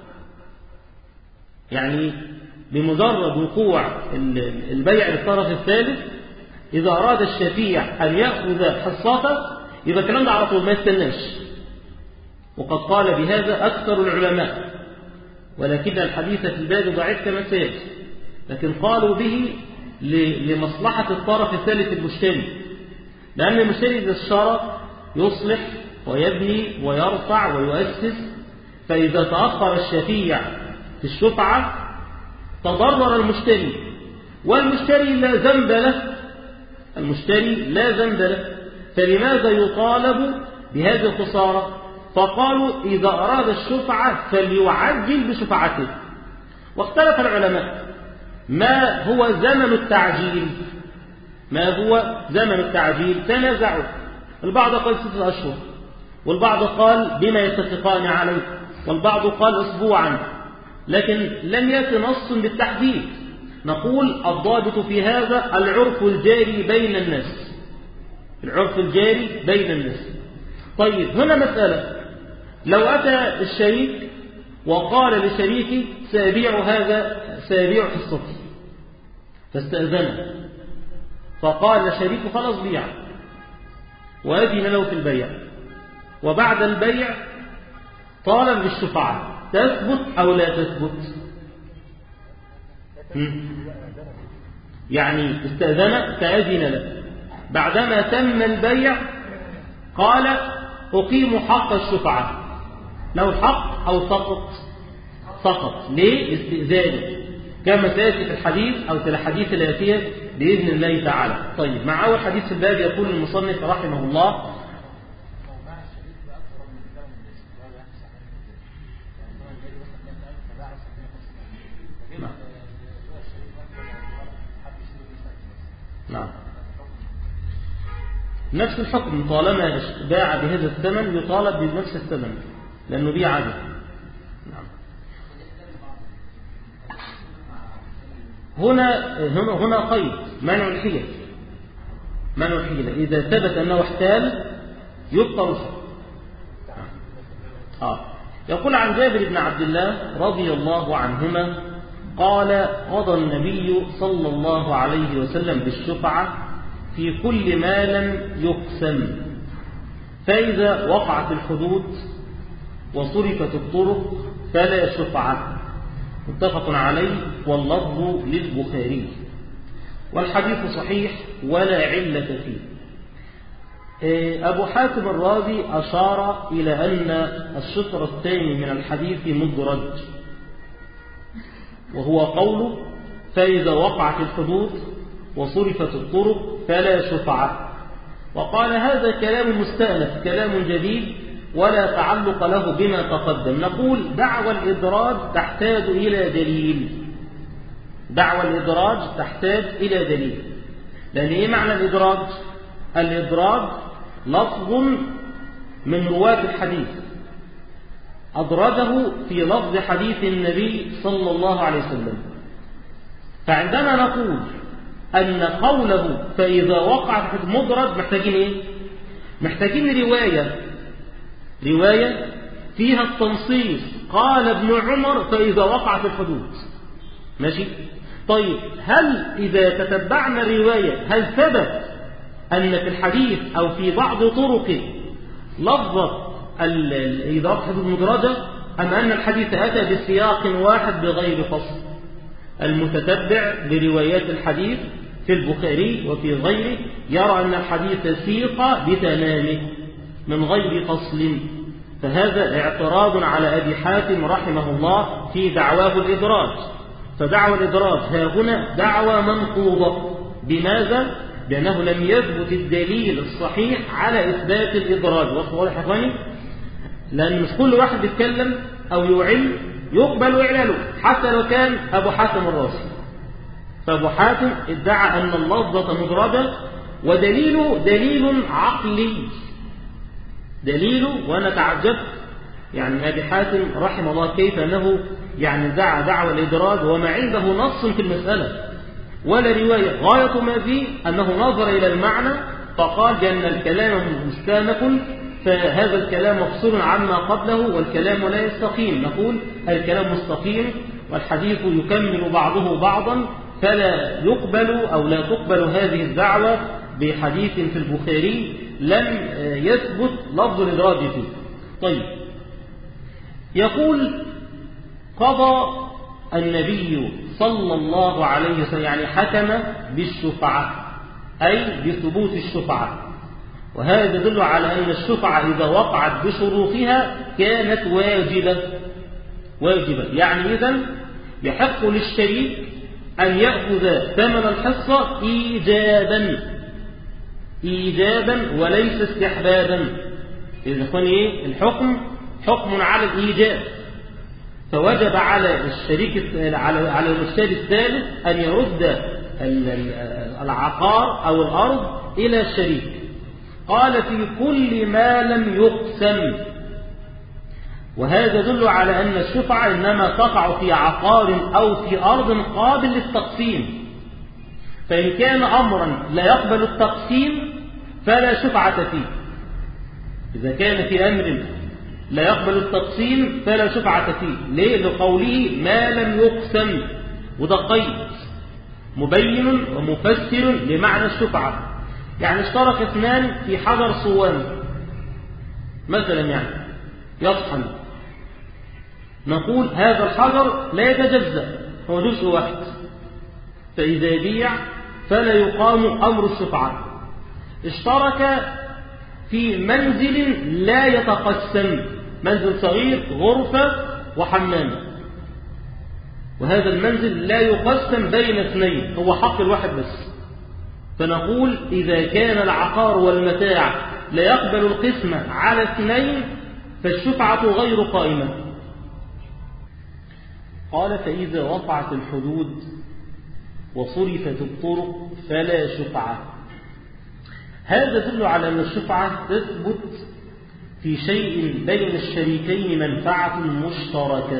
يعني بمجرد وقوع البيع للطرف الثالث إذا أراد الشفيع أن يأخذ حصته يبقى الكلام ده على طول ما يستناش. وقد قال بهذا أكثر العلماء، ولكن الحديث في الباب ضعيف كما سيأتي، لكن قالوا به لمصلحة الطرف الثالث المشتري، لأن المشتري إذا اشترى يصلح ويبني ويرفع ويؤسس، فإذا تأخر الشفيع في الشفعة تضرر المشتري، والمشتري لا ذنب له، المشتري لا ذنب له، فلماذا يطالب بهذه الخسارة؟ فقالوا إذا أراد الشفعة فليعجل بشفعته. واختلف العلماء ما هو زمن التعجيل، ما هو زمن التعجيل، تنازعوا. البعض قال 6 أشهر، والبعض قال بما يتفقان عليه، والبعض قال أسبوعا، لكن لم يأتي نص بالتحديد. نقول الضابط في هذا العرف الجاري بين الناس، العرف الجاري بين الناس. طيب هنا مسألة، لو أتى الشريك وقال لشريكي سأبيع هذا، سأبيع حصتي، فاستأذنه، فقال لشريكه خلاص بيع، وأذن له في البيع، وبعد البيع طالب بالشفعة، تثبت أو لا تثبت؟ يعني استأذن فأذن له، بعدما تم البيع قال أقيم حق الشفعة، له الحق أو سقط؟ سقط. ليه؟ استئذانه، كما سيأتي في الحديث أو في الحديث الآتية بإذن الله تعالى. طيب مع أول حديث في الباب يقول المصنف رحمه الله: نعم، نفس الحكم، طالما باع بهذا الثمن يطالب بنفس الثمن لأنه بيع عدد. نعم. هنا قيد منع الحيلة، منع الحيلة إذا ثبت أنه احتال يبطل الحكم. يقول عن جابر بن عبد الله رضي الله عنهما قال: قضى النبي صلى الله عليه وسلم بالشفعة في كل ما لم يقسم، فإذا وقعت الحدود وصرفت الطرق فلا شفعة. متفق عليه، واللفظ للبخاري، والحديث صحيح ولا علة فيه. أبو حاتم الرازي أشار إلى أن الشطر الثاني من الحديث مدرج، وهو قوله: فإذا وقعت الحدود وصرفت الطرق فلا شفعة. وقال: هذا كلام مستأنف، كلام جديد ولا تعلق له بما تقدم. نقول: دعوى الإدراج تحتاج إلى دليل، دعوى الإدراج تحتاج إلى دليل. لأن إيه معنى الإدراج؟ الإدراج لفظ من رواة الحديث أدرجه في لفظ حديث النبي صلى الله عليه وسلم. فعندما نقول أن قوله فإذا وقعت مدرج، محتاجين إيه؟ محتاجين رواية فيها التنصيص، قال ابن عمر فإذا وقعت الحدود. ماشي؟ طيب هل إذا تتبعنا الرواية هل ثبت أن في الحديث أو في بعض طرقه لفظة إذا وقعت المدرجة، أم أن الحديث أتى بسياق واحد بغير فصل؟ المتتبع لروايات الحديث في البخاري وفي غيره يرى أن الحديث سيق بتمامه من غير فصل، فهذا اعتراض على أبي حاتم رحمه الله في دعواه الإدراج. فدعوى الإدراج ها هنا دعوى منقوضة. بماذا؟ بأنه لم يثبت الدليل الصحيح على إثبات الإدراج. واضح يا إخواني؟ لأن مش كل واحد يتكلم أو يعل يقبل إعلاله حتى لو كان أبو حاتم الرازي. فأبو حاتم ادعى أن اللفظة مدرجة، ودليله دليل عقلي، دليله. وأنا تعجبت يعني أبي حاتم رحمه الله كيف أنه يعني دعوى الإدراج وما عنده نص في المسألة ولا رواية. غاية ما فيه أنه نظر إلى المعنى فقال بأن الكلام مستانف، فهذا الكلام مفصول عما قبله والكلام لا يستقيم. نقول الكلام مستقيم والحديث يكمل بعضه بعضا، فلا يقبل أو لا تقبل هذه الدعوة بحديث في البخاري لم يثبت لفظ الإدراج فيه. طيب، يقول قضى النبي صلى الله عليه وسلم يعني حكم بالشفعة، أي بثبوت الشفعة. وهذا يدل على أن الشفعة إذا وقعت بشروطها كانت واجبة. يعني إذن يحق للشريك أن يأخذ ثمن الحصة إيجابا وليس استحبابا. إذا كان الحكم حكم على الإيجاب، فوجب على الشريك على المشتري الثالث أن يرد العقار أو الأرض إلى الشريك. قال في كل ما لم يقسم. وهذا يدل على أن الشفعة إنما تقع في عقار أو في أرض قابل للتقسيم. فإن كان أمرا لا يقبل التقسيم فلا شفعة فيه. إذا كان في أمر لا يقبل التقسيم فلا شفعة فيه. ليه؟ لقوله ما لم يقسم، وده قيد مبين ومفسر لمعنى الشفعة. يعني اشترك اثنان في حجر صوان مثلا يعني يطحن، نقول هذا الحجر لا يتجزأ، هو جزء واحد، فإذا بيع فلا يقام أمر الشفعة. اشترك في منزل لا يتقسم، منزل صغير غرفة وحمام، وهذا المنزل لا يقسم بين اثنين، هو حق الواحد بس. فنقول إذا كان العقار والمتاع لا يقبل القسمة على اثنين فالشفعة غير قائمة. قال فإذا وقعت الحدود وصرفت الطرق فلا شفعة. هذا يدل على أن الشفعة تثبت في شيء بين الشريكين منفعة مشتركة،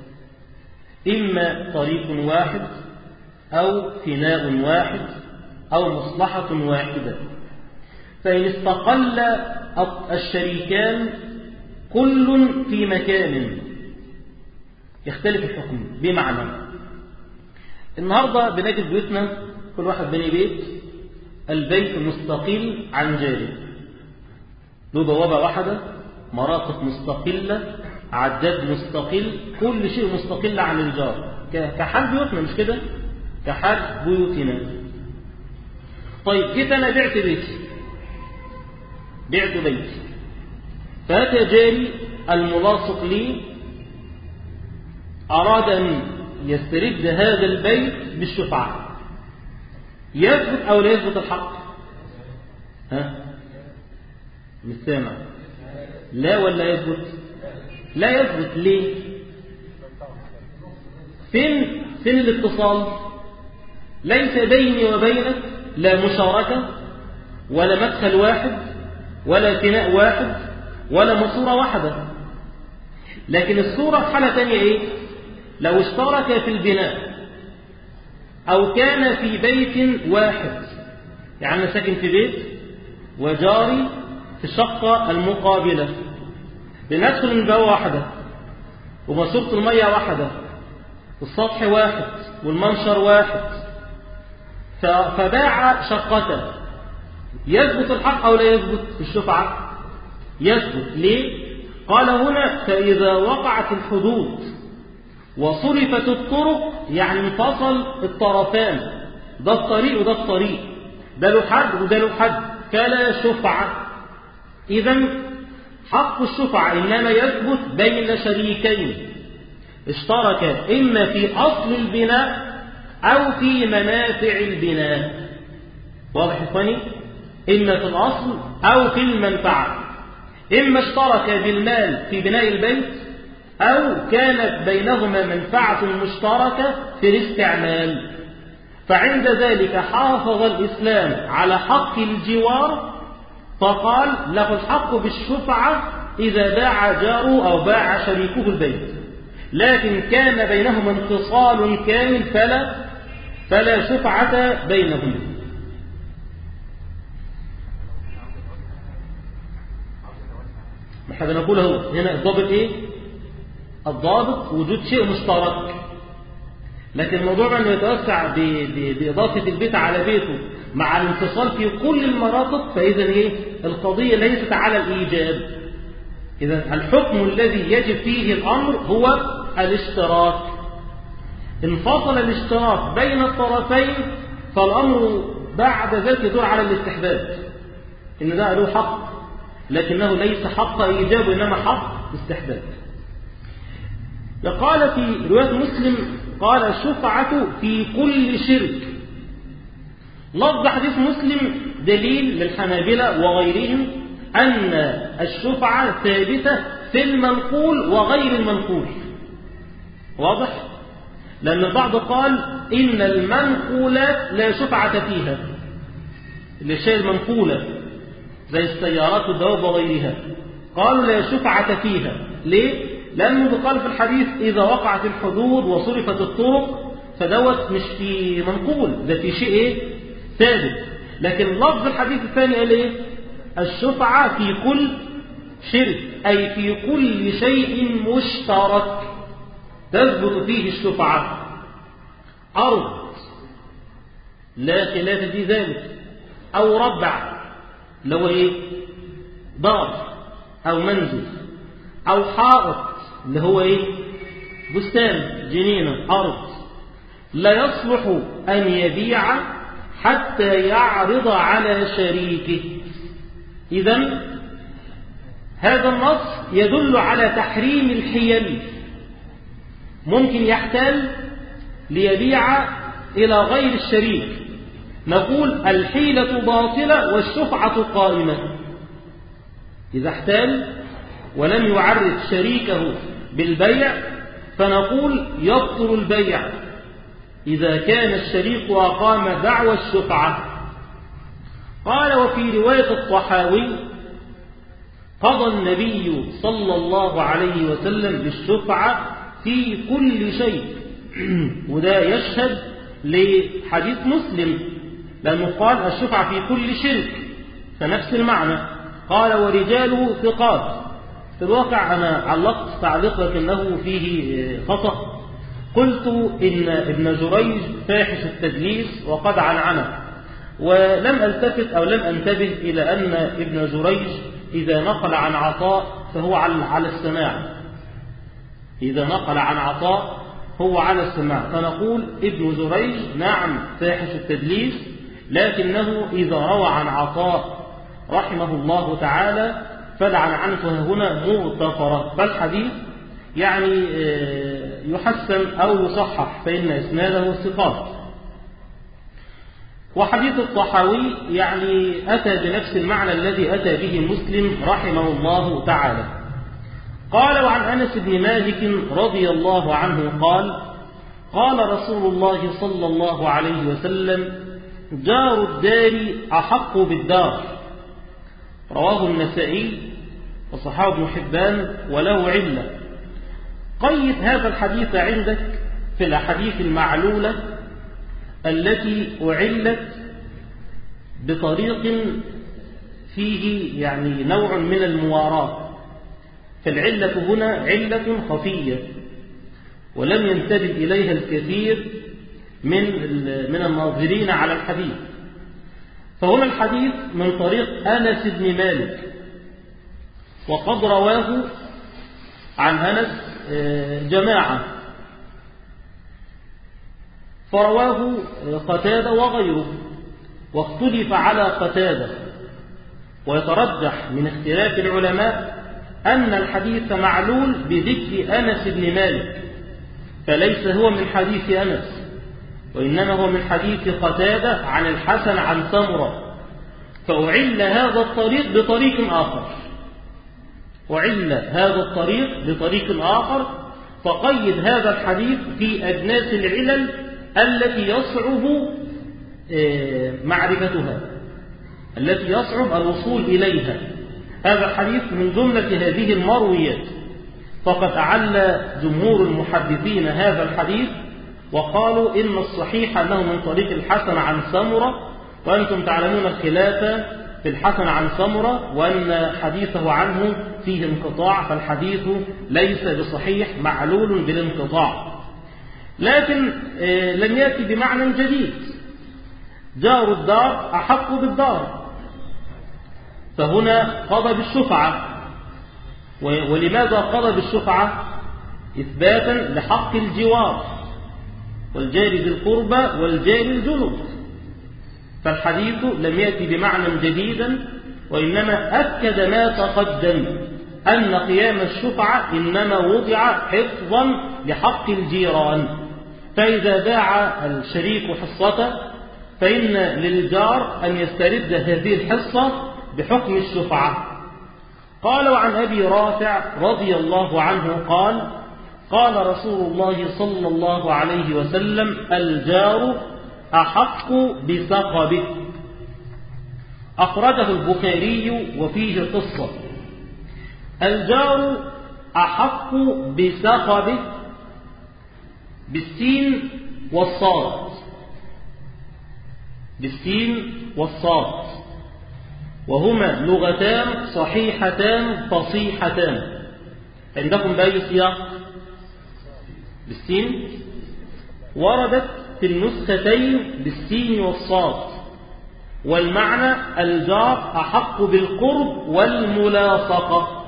إما طريق واحد أو فناء واحد أو مصلحة واحدة. فإن استقل الشريكان كل في مكان يختلف الحكم. بمعنى النهاردة بنجد بيوتنا كل واحد بني بيت، البيت مستقل عن جاره، له بوابة واحدة، مرافق مستقلة، عداد مستقل، كل شيء مستقل عن الجار، كحال بيوتنا مش كده؟ كحال بيوتنا. طيب جيت أنا بعت بيتي، فأتى جاري الملاصق لي أراد أن يسترد هذا البيت بالشفعة، يثبت أو لا يثبت الحق؟ مش سامع. لا ولا يثبت؟ لا يثبت. ليه؟ فين الاتصال؟ ليس بيني وبينك لا مشاركة ولا مدخل واحد ولا فناء واحد ولا ماسورة واحدة. لكن الصورة في حالة تانية ايه؟ لو اشترك في البناء أو كان في بيت واحد، يعني أنا ساكن في بيت وجاري في الشقة المقابلة، بندخل من بوابة واحدة وماسورة المية واحدة والسطح واحد والمنشر واحد، فباع شقته، يثبت الحق أو لا يثبت في الشفعة؟ يثبت. ليه؟ قال هنا فإذا وقعت الحدود وصرفت الطرق، يعني انفصل الطرفان، ده الطريق وده الطريق، ده له حد وده له حد، فلا شفعة. إذن حق الشفعة إنما يثبت بين شريكين اشترك إما في أصل البناء أو في منافع البناء. واضح إخواني؟ إما في الأصل أو في المنفعة، إما اشترك بالمال في بناء البيت أو كانت بينهما منفعة مشتركة في الاستعمال. فعند ذلك حافظ الإسلام على حق الجوار، فقال له الحق بالشفعة إذا باع جاره أو باع شريكه البيت، لكن كان بينهما انفصال كامل فلا شفعة بينهما. ما احنا بنقوله هنا الضابط ايه؟ الضابط وجود شيء مشترك، لكن الموضوع انه يتوسع بإضافة البيت على بيته مع الانفصال في كل المراتب، فإذا ايه؟ القضية ليست على الإيجاب. إذا الحكم الذي يجب فيه الأمر هو الاشتراك. انفصل الاشتراك بين الطرفين فالأمر بعد ذلك يدور على الاستحباب، إن ده له حق لكنه ليس حق إيجاب إنما حق استحباب. قال في رواية مسلم قال الشفعة في كل شرك. لفظ حديث مسلم دليل للحنابلة وغيرهم أن الشفعة ثابتة في المنقول وغير المنقول. واضح؟ لأن البعض قال إن المنقولات لا شفعة فيها، الأشياء المنقولة زي السيارات والدواب وغيرها قالوا لا شفعة فيها. ليه؟ لأنه قال في الحديث إذا وقعت الحدود وصرفت الطرق فدوت مش في منقول، ده في شيء إيه؟ ثابت. لكن لفظ الحديث الثاني قال إيه؟ الشفعة في كل شرك، أي في كل شيء مشترك تثبت فيه الشفعة. أرض لا خلاف في ذلك، أو ربع اللي هو إيه؟ دار أو منزل، أو حائط اللي هو إيه؟ بستان جنينة أرض، لا يصلح أن يبيع حتى يعرض على شريكه. إذن هذا النص يدل على تحريم الحيل. ممكن يحتال ليبيع إلى غير الشريك، نقول الحيلة باطلة والشفعة قائمة. إذا احتال ولم يعرف شريكه بالبيع فنقول يبطل البيع إذا كان الشريك أقام دعوى الشفعة. قال وفي رواية الطحاوي قضى النبي صلى الله عليه وسلم بالشفعة في كل شيء، وده يشهد لحديث مسلم لأنه قال الشفعة في كل شرك، فنفس المعنى. قال ورجاله ثقات. في الواقع أنا علقت تعليق لكنه فيه خطأ، قلت إن ابن جريج فاحش التدليس وقد عنعنه، ولم ألتفت أو لم أنتبه إلى أن ابن جريج إذا نقل عن عطاء فهو على السماع، إذا نقل عن عطاء هو على السماع، فنقول ابن جريج نعم فاحش التدليس، لكنه إذا روى عن عطاء رحمه الله تعالى فالعنعنة هنا مغتفرة، فالحديث يعني يحسن أو يصحح فإن إسناده ثقات. وحديث الطحاوي يعني أتى بنفس المعنى الذي أتى به مسلم رحمه الله تعالى. قال وعن أنس بن مالك رضي الله عنه قال قال رسول الله صلى الله عليه وسلم جار الدار أحق بالدار. رواه النسائي وصححه ابن حبان وله علة. قيد هذا الحديث عندك في الأحاديث المعلولة التي أعلت بطريق فيه يعني نوع من المواراة، فالعلة هنا علة خفية ولم ينتبه إليها الكثير من الناظرين على الحديث. فهنا الحديث من طريق أنس بن مالك، وقد رواه عن أنس جماعة، فرواه قتادة وغيره، واختلف على قتادة، ويترجح من اختلاف العلماء أن الحديث معلول بذكر أنس بن مالك، فليس هو من حديث أنس، وإنما هو من حديث قتادة عن الحسن عن سمرة، فأعل هذا الطريق بطريق آخر، أعل هذا الطريق بطريق آخر، فقيد هذا الحديث في أجناس العلل التي يصعب معرفتها، التي يصعب الوصول إليها. هذا الحديث من جملة هذه المرويات، فقد أعل جمهور المحدثين هذا الحديث وقالوا إن الصحيح أنه من طريق الحسن عن سمرة، وأنتم تعلمون الخلاف في الحسن عن سمرة، وأن حديثه عنه فيه انقطاع، فالحديث ليس بصحيح، معلول بالانقطاع. لكن لم يأتي بمعنى جديد، جار الدار أحق بالدار، فهنا قضى بالشفعة. ولماذا قضى بالشفعة؟ إثباتا لحق الجوار والجار ذي القربى والجار الجنب، فالحديث لم يأتي بمعنى جديدا، وإنما أكد ما تقدم أن قيام الشفعة إنما وضع حفظا لحق الجيران، فإذا باع الشريك حصته فإن للجار أن يسترد هذه الحصة بحكم الشفعة. قال: وعن أبي رافع رضي الله عنه قال: قال رسول الله صلى الله عليه وسلم: الجار أحق بثقبه. أخرجه البخاري وفيه قصة. الجار أحق بثقبه بالسين والصاد، بالسين والصاد، وهما لغتان صحيحتان فصيحتان. عندكم بأي سياق؟ بالسين. وردت في النسختين بالسين والصاد، والمعنى الجار أحق بالقرب والملاصقة،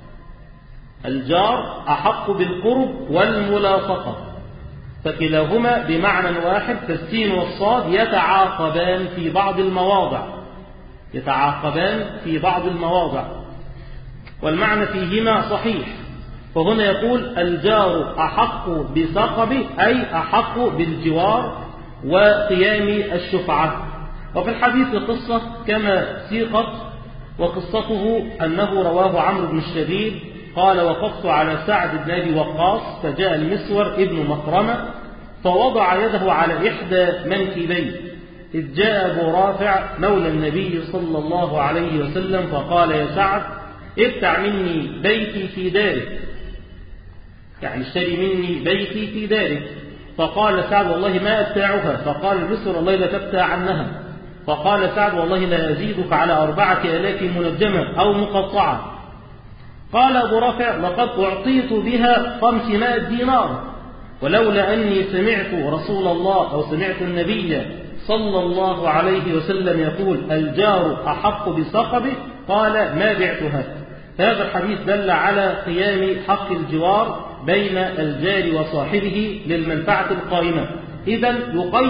الجار أحق بالقرب والملاصقة، فكلاهما بمعنى واحد، فالسين والصاد يتعاقبان في بعض المواضع، يتعاقبان في بعض المواضع، والمعنى فيهما صحيح. فهنا يقول: الجار أحق بثقبه، أي أحق بالجوار وقيام الشفعة. وفي الحديث قصة كما سيقت، وقصته أنه رواه عمرو بن الشبيب قال: وقفت على سعد بن أبي وقاص، فجاء المسور ابن مخرمة فوضع يده على إحدى منكبيه، إذ جاء أبو رافع مولى النبي صلى الله عليه وسلم فقال: يا سعد، ابتع مني بيتي في دارك، يعني اشتري مني بيتي في دارك. فقال سعد: والله ما أبتاعها. فقال المسور: والله لا تبتاع عنها. فقال سعد: والله لا أزيدك على 4000 منجمة أو مقطعة. قال أبو رافع: لقد أعطيت بها 500 دينار، ولولا أني سمعت رسول الله أو سمعت النبي صلى الله عليه وسلم يقول: الجار أحق بثقبه، قال ما بعتها. فهذا الحديث دل على قيام حق الجوار بين الجار وصاحبه للمنفعة القائمة. إذن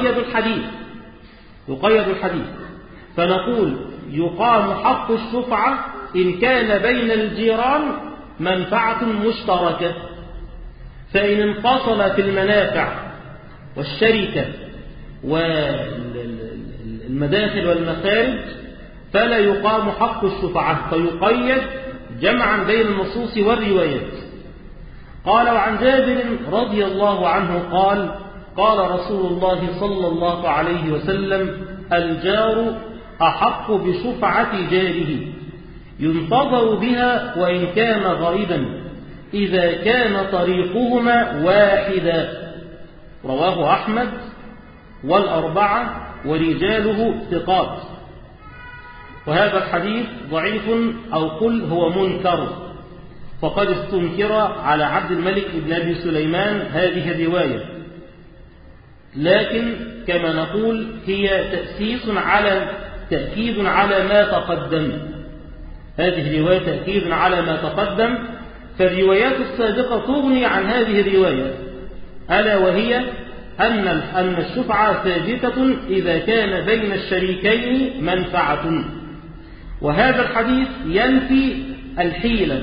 يقيد الحديث، فنقول: يقام حق الشفعة إن كان بين الجيران منفعة مشتركة، فإن انفصل في المنافع والشركة والمداخل والمخارج فلا يقام حق الشفعة، فيقيد جمعا بين النصوص والروايات. قال: وعن جابر رضي الله عنه قال: قال رسول الله صلى الله عليه وسلم: الجار أحق بشفعة جاره، ينتظر بها وإن كان غائبا، إذا كان طريقهما واحدا. رواه أحمد والأربعة ورجاله ثقات. وهذا الحديث ضعيف، أو قل هو منكر، فقد استنكر على عبد الملك بن أبي سليمان هذه الرواية، لكن كما نقول هي تأكيد على ما تقدم. هذه الرواية تأكيد على ما تقدم، فالروايات السابقة تغني عن هذه الرواية، ألا وهي أن الشفعة ثابتة إذا كان بين الشريكين منفعة. وهذا الحديث ينفي الحيلة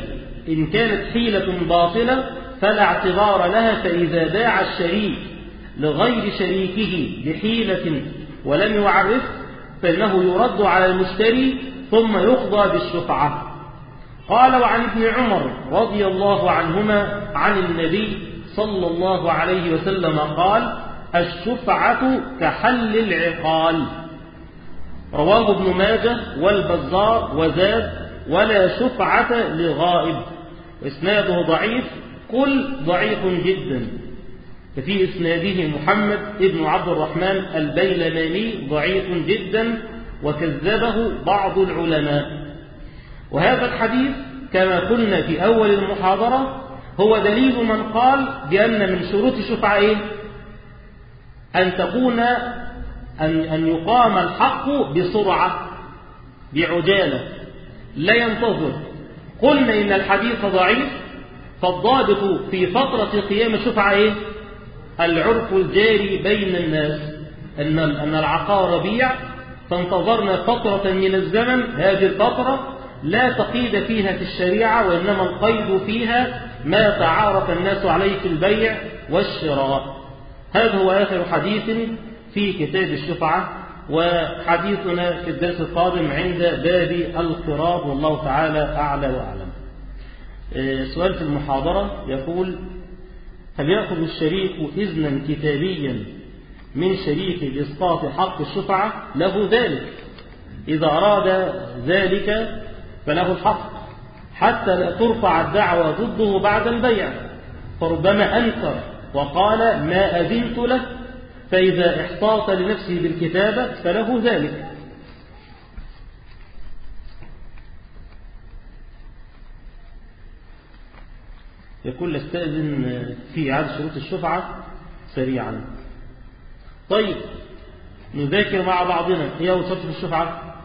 إن كانت حيلة باطلة فلا اعتبار لها، فإذا باع الشريك لغير شريكه بحيلة ولم يعرف فإنه يرد على المشتري ثم يقضى بالشفعة. قال: وعن ابن عمر رضي الله عنهما عن النبي صلى الله عليه وسلم قال: الشفعة كحل العقال. رواه ابن ماجه والبزار وزاد: ولا شفعة لغائب. وإسناده ضعيف، قل ضعيف جدا. ففي إسناده محمد ابن عبد الرحمن البيلماني ضعيف جدا وكذبه بعض العلماء. وهذا الحديث كما قلنا في أول المحاضرة هو دليل من قال بأن من شروط الشفعة إيه؟ أن تكون أن يقام الحق بسرعة بعجالة لا ينتظر. قلنا إن الحديث ضعيف، فالضابط في فترة قيام الشفعة إيه؟ العرف الجاري بين الناس، أن العقار بيع، فانتظرنا فترة من الزمن، هذه الفترة لا تقيد فيها في الشريعة، وإنما القيد فيها ما تعارف الناس عليه في البيع والشراء. هذا هو آخر حديث في كتاب الشفعة، وحديثنا في الدرس القادم عند باب القراب، والله تعالى أعلى وأعلم. سؤال في المحاضرة يقول: هل يأخذ الشريك إذنا كتابيا من شريك بإسقاط حق الشفعة؟ له ذلك، إذا أراد ذلك فله الحق، حتى لا ترفع الدعوى ضده بعد البيع، فربما أنكر وقال ما أذنت له، فإذا احتاط لنفسه بالكتابة فله ذلك. يقول: استأذن في إعادة شروط الشفعة سريعا. طيب نذاكر مع بعضنا. هي أول شرط في الشفعة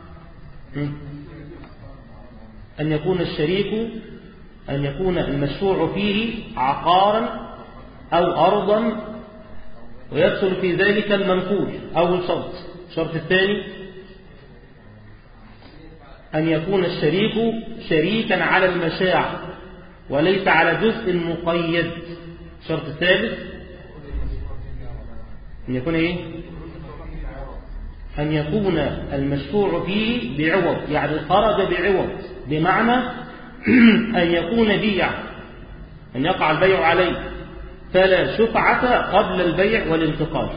أن يكون الشريك، أن يكون المشفوع فيه عقارا أو أرضا، ويدخل في ذلك المنقول. أول شرط. الشرط الثاني أن يكون الشريك شريكا على المشاع وليس على جزء مقيد. الشرط الثالث أن يكون إيه؟ أن يكون المشفوع فيه بعوض، يعني خرج بعوض، بمعنى أن يكون بيع، أن يقع البيع عليه، فلا شفعة قبل البيع والانتقال.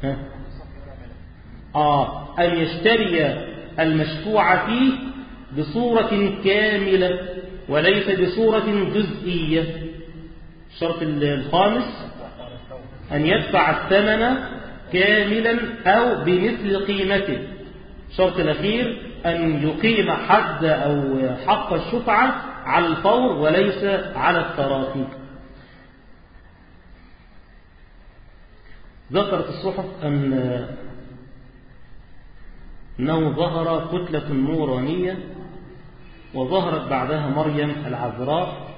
أن يشتري المشفوع فيه بصورة كاملة وليس بصورة جزئية. الشرط الخامس أن يدفع الثمن كاملا أو بمثل قيمته. الشرط الأخير أن يقيم حد أو حق الشفعة على الفور وليس على التراخي. ذكرت الصحف أنه ظهر كتلة نورانية وظهرت بعدها مريم العذراء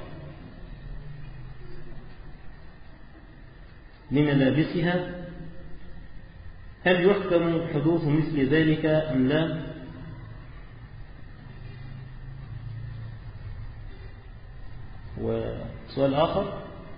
لملابسها، هل يحكم حدوث مثل ذلك أم لا؟ وسؤال آخر،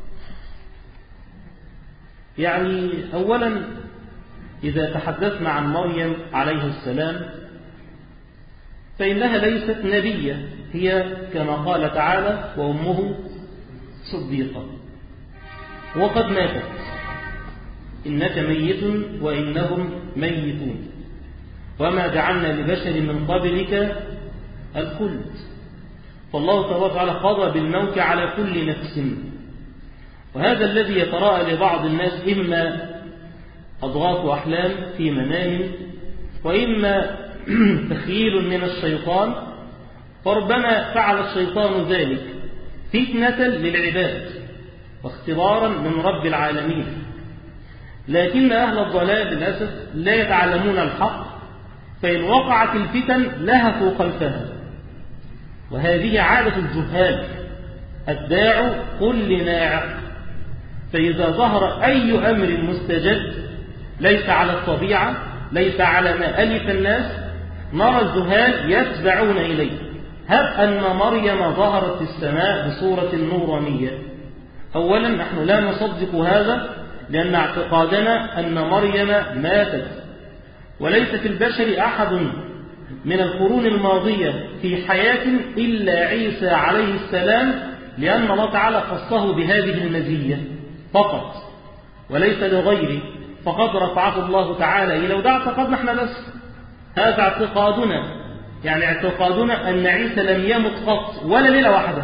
يعني أولا إذا تحدثنا عن مريم عليه السلام فإنها ليست نبية، هي كما قال تعالى وأمه صديقة، وقد ماتت، إنك ميت وإنهم ميتون، وما جعلنا لبشر من قبلك الخلد. فالله تبارك وتعالى قضى بالموت على كل نفس، وهذا الذي يتراءى لبعض الناس إما أضغاث أحلام في منام، وإما تخييل من الشيطان، فربما فعل الشيطان ذلك فتنة للعباد واختبارا من رب العالمين، لكن أهل الضلال للأسف لا يتعلمون الحق، فإن وقعت الفتن لهفوا خلفها، وهذه عادة الجهال، الداع كل ناعق. فإذا ظهر أي أمر مستجد ليس على الطبيعة، ليس على ما ألف الناس، نرى الجهال يتبعون إليه. هب أن مريم ظهرت في السماء بصورة نورانية. أولا نحن لا نصدق هذا، لأن اعتقادنا أن مريم ماتت، وليس في البشر أحد من القرون الماضية في حياة إلا عيسى عليه السلام، لأن الله تعالى خصه بهذه المزية فقط وليس لغيره، فقد رفعه الله تعالى إليه. وده اعتقادنا احنا بس، هذا اعتقادنا، يعني اعتقادنا أن عيسى لم يمت قط ولا ليلة واحدة،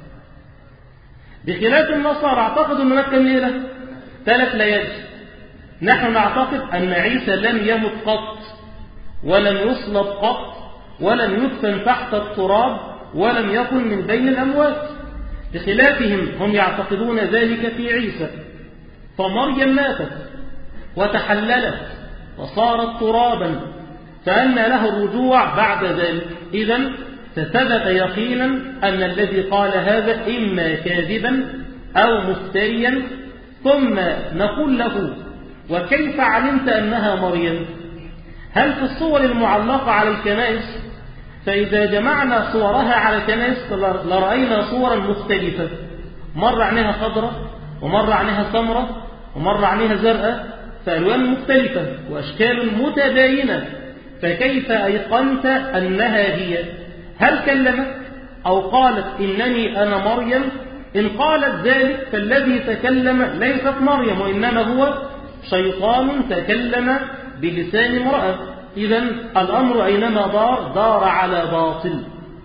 بخلاف النصارى اعتقدوا أنه مات كم ليلة؟ 3 ليالي. نحن نعتقد أن عيسى لم يمت قط ولم يصلب قط ولم يدفن تحت التراب ولم يكن من بين الأموات، بخلافهم هم يعتقدون ذلك في عيسى. فمريم ماتت وتحللت وصارت ترابا، فأن له الرجوع بعد ذلك؟ إذن فثبت يقينا أن الذي قال هذا إما كاذبا أو مفتريا. ثم نقول له: وكيف علمت أنها مريم؟ هل في الصور المعلقة على الكنائس؟ فإذا جمعنا صورها على الكنائس لرأينا صورا مختلفة، مرة عينها خضراء ومرة عينها سمراء ومرة عينها زرقاء، فألوان مختلفة وأشكال متباينة. فكيف أيقنت أنها هي؟ هل كلمت أو قالت إنني أنا مريم؟ إن قالت ذلك فالذي تكلم ليست مريم، وإنما هو شيطان تكلم بلسان امرأة. إذن الأمر أينما دار على باطل.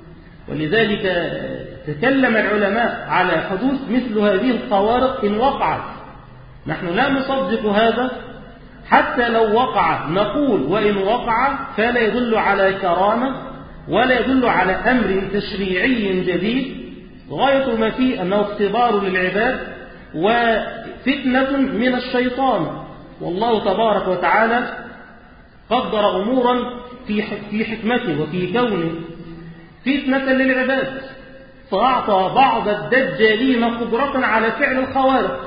ولذلك تكلم العلماء على حدوث مثل هذه الخوارق إن وقعت. نحن لا نصدق هذا حتى لو وقع، نقول وإن وقع فلا يدل على كرامة ولا يدل على أمر تشريعي جديد، غاية ما فيه أنه اختبار للعباد وفتنة من الشيطان. والله تبارك وتعالى قدر أمورا في حكمته وفي كونه فتنة للعباد، فأعطى بعض الدجالين قدرة على فعل الخوارق.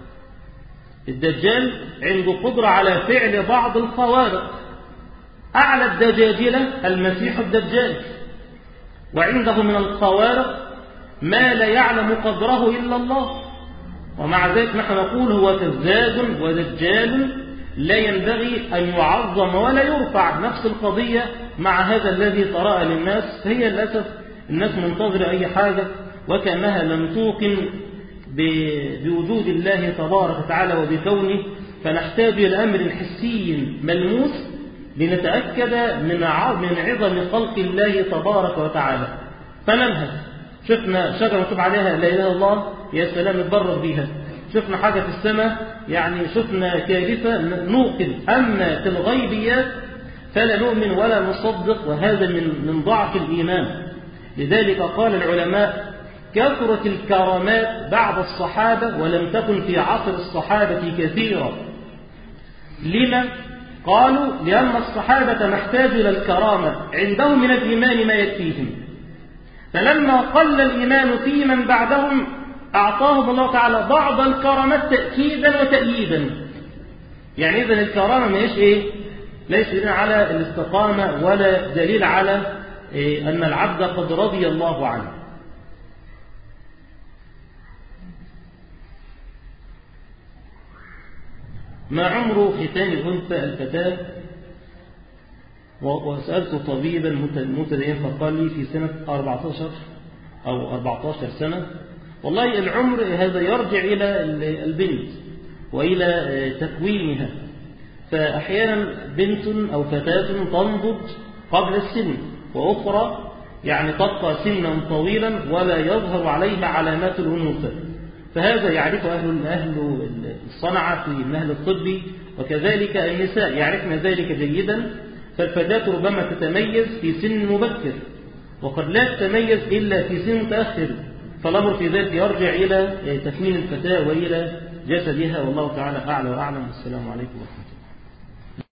الدجال عنده قدرة على فعل بعض الخوارق. أعلى الدجاجلة المسيح الدجال، وعنده من الخوارق ما لا يعلم قدره إلا الله، ومع ذلك نحن نقول هو كذاب ودجال لا ينبغي أن يعظم ولا يرفع. نفس القضية مع هذا الذي طرأ للناس، فهي للأسف الناس منتظرة أي حاجة وكأنها لم توقن بوجود الله تبارك وتعالى وبكونه، فنحتاج إلى أمر حسي ملموس لنتأكد من عظم خلق الله تبارك وتعالى. فننهج، شفنا شجرة مكتوب عليها لا إله إلا الله، يا سلام نتبرك بيها. شفنا حاجة في السماء، يعني شفنا كارثة نوقن. أما في الغيبيات فلا نؤمن ولا نصدق، وهذا من ضعف الإيمان. لذلك قال العلماء: كثرت الكرامات بعد الصحابة ولم تكن في عصر الصحابة كثيرا. لما؟ قالوا: لأن الصحابة ما احتاجوا إلى الكرامة، عندهم من الإيمان ما يكفيهم. فلما قل الإيمان في من بعدهم أعطاهم الله تعالى بعض الكرامات تأكيدا وتأييدا. يعني إذن الكرامة ما هيش إيه؟ ليس دليل على الاستقامة ولا دليل على أن العبد قد رضي الله عنه. ما عمر ختان الأنثى الفتاة؟ وسألت طبيبا متدينا فقال لي في سنة 14 أو 14 سنة. والله العمر هذا يرجع إلى البنت وإلى تكوينها، فأحيانا بنت أو فتاة تنضج قبل السن، وأخرى يعني تبقى سنا طويلا ولا يظهر عليها علامات الأنوثة. فهذا يعرفه أهل الصنعة في أهل الطب، وكذلك النساء يعرفن ذلك جيدا. فالفتاة ربما تتميز في سن مبكر، وقد لا تتميز إلا في سن متأخر. فالأمر في ذلك يرجع إلى تكوين الفتاة وإلى جسدها، والله تعالى أعلى وأعلم. والسلام عليكم ورحمة الله.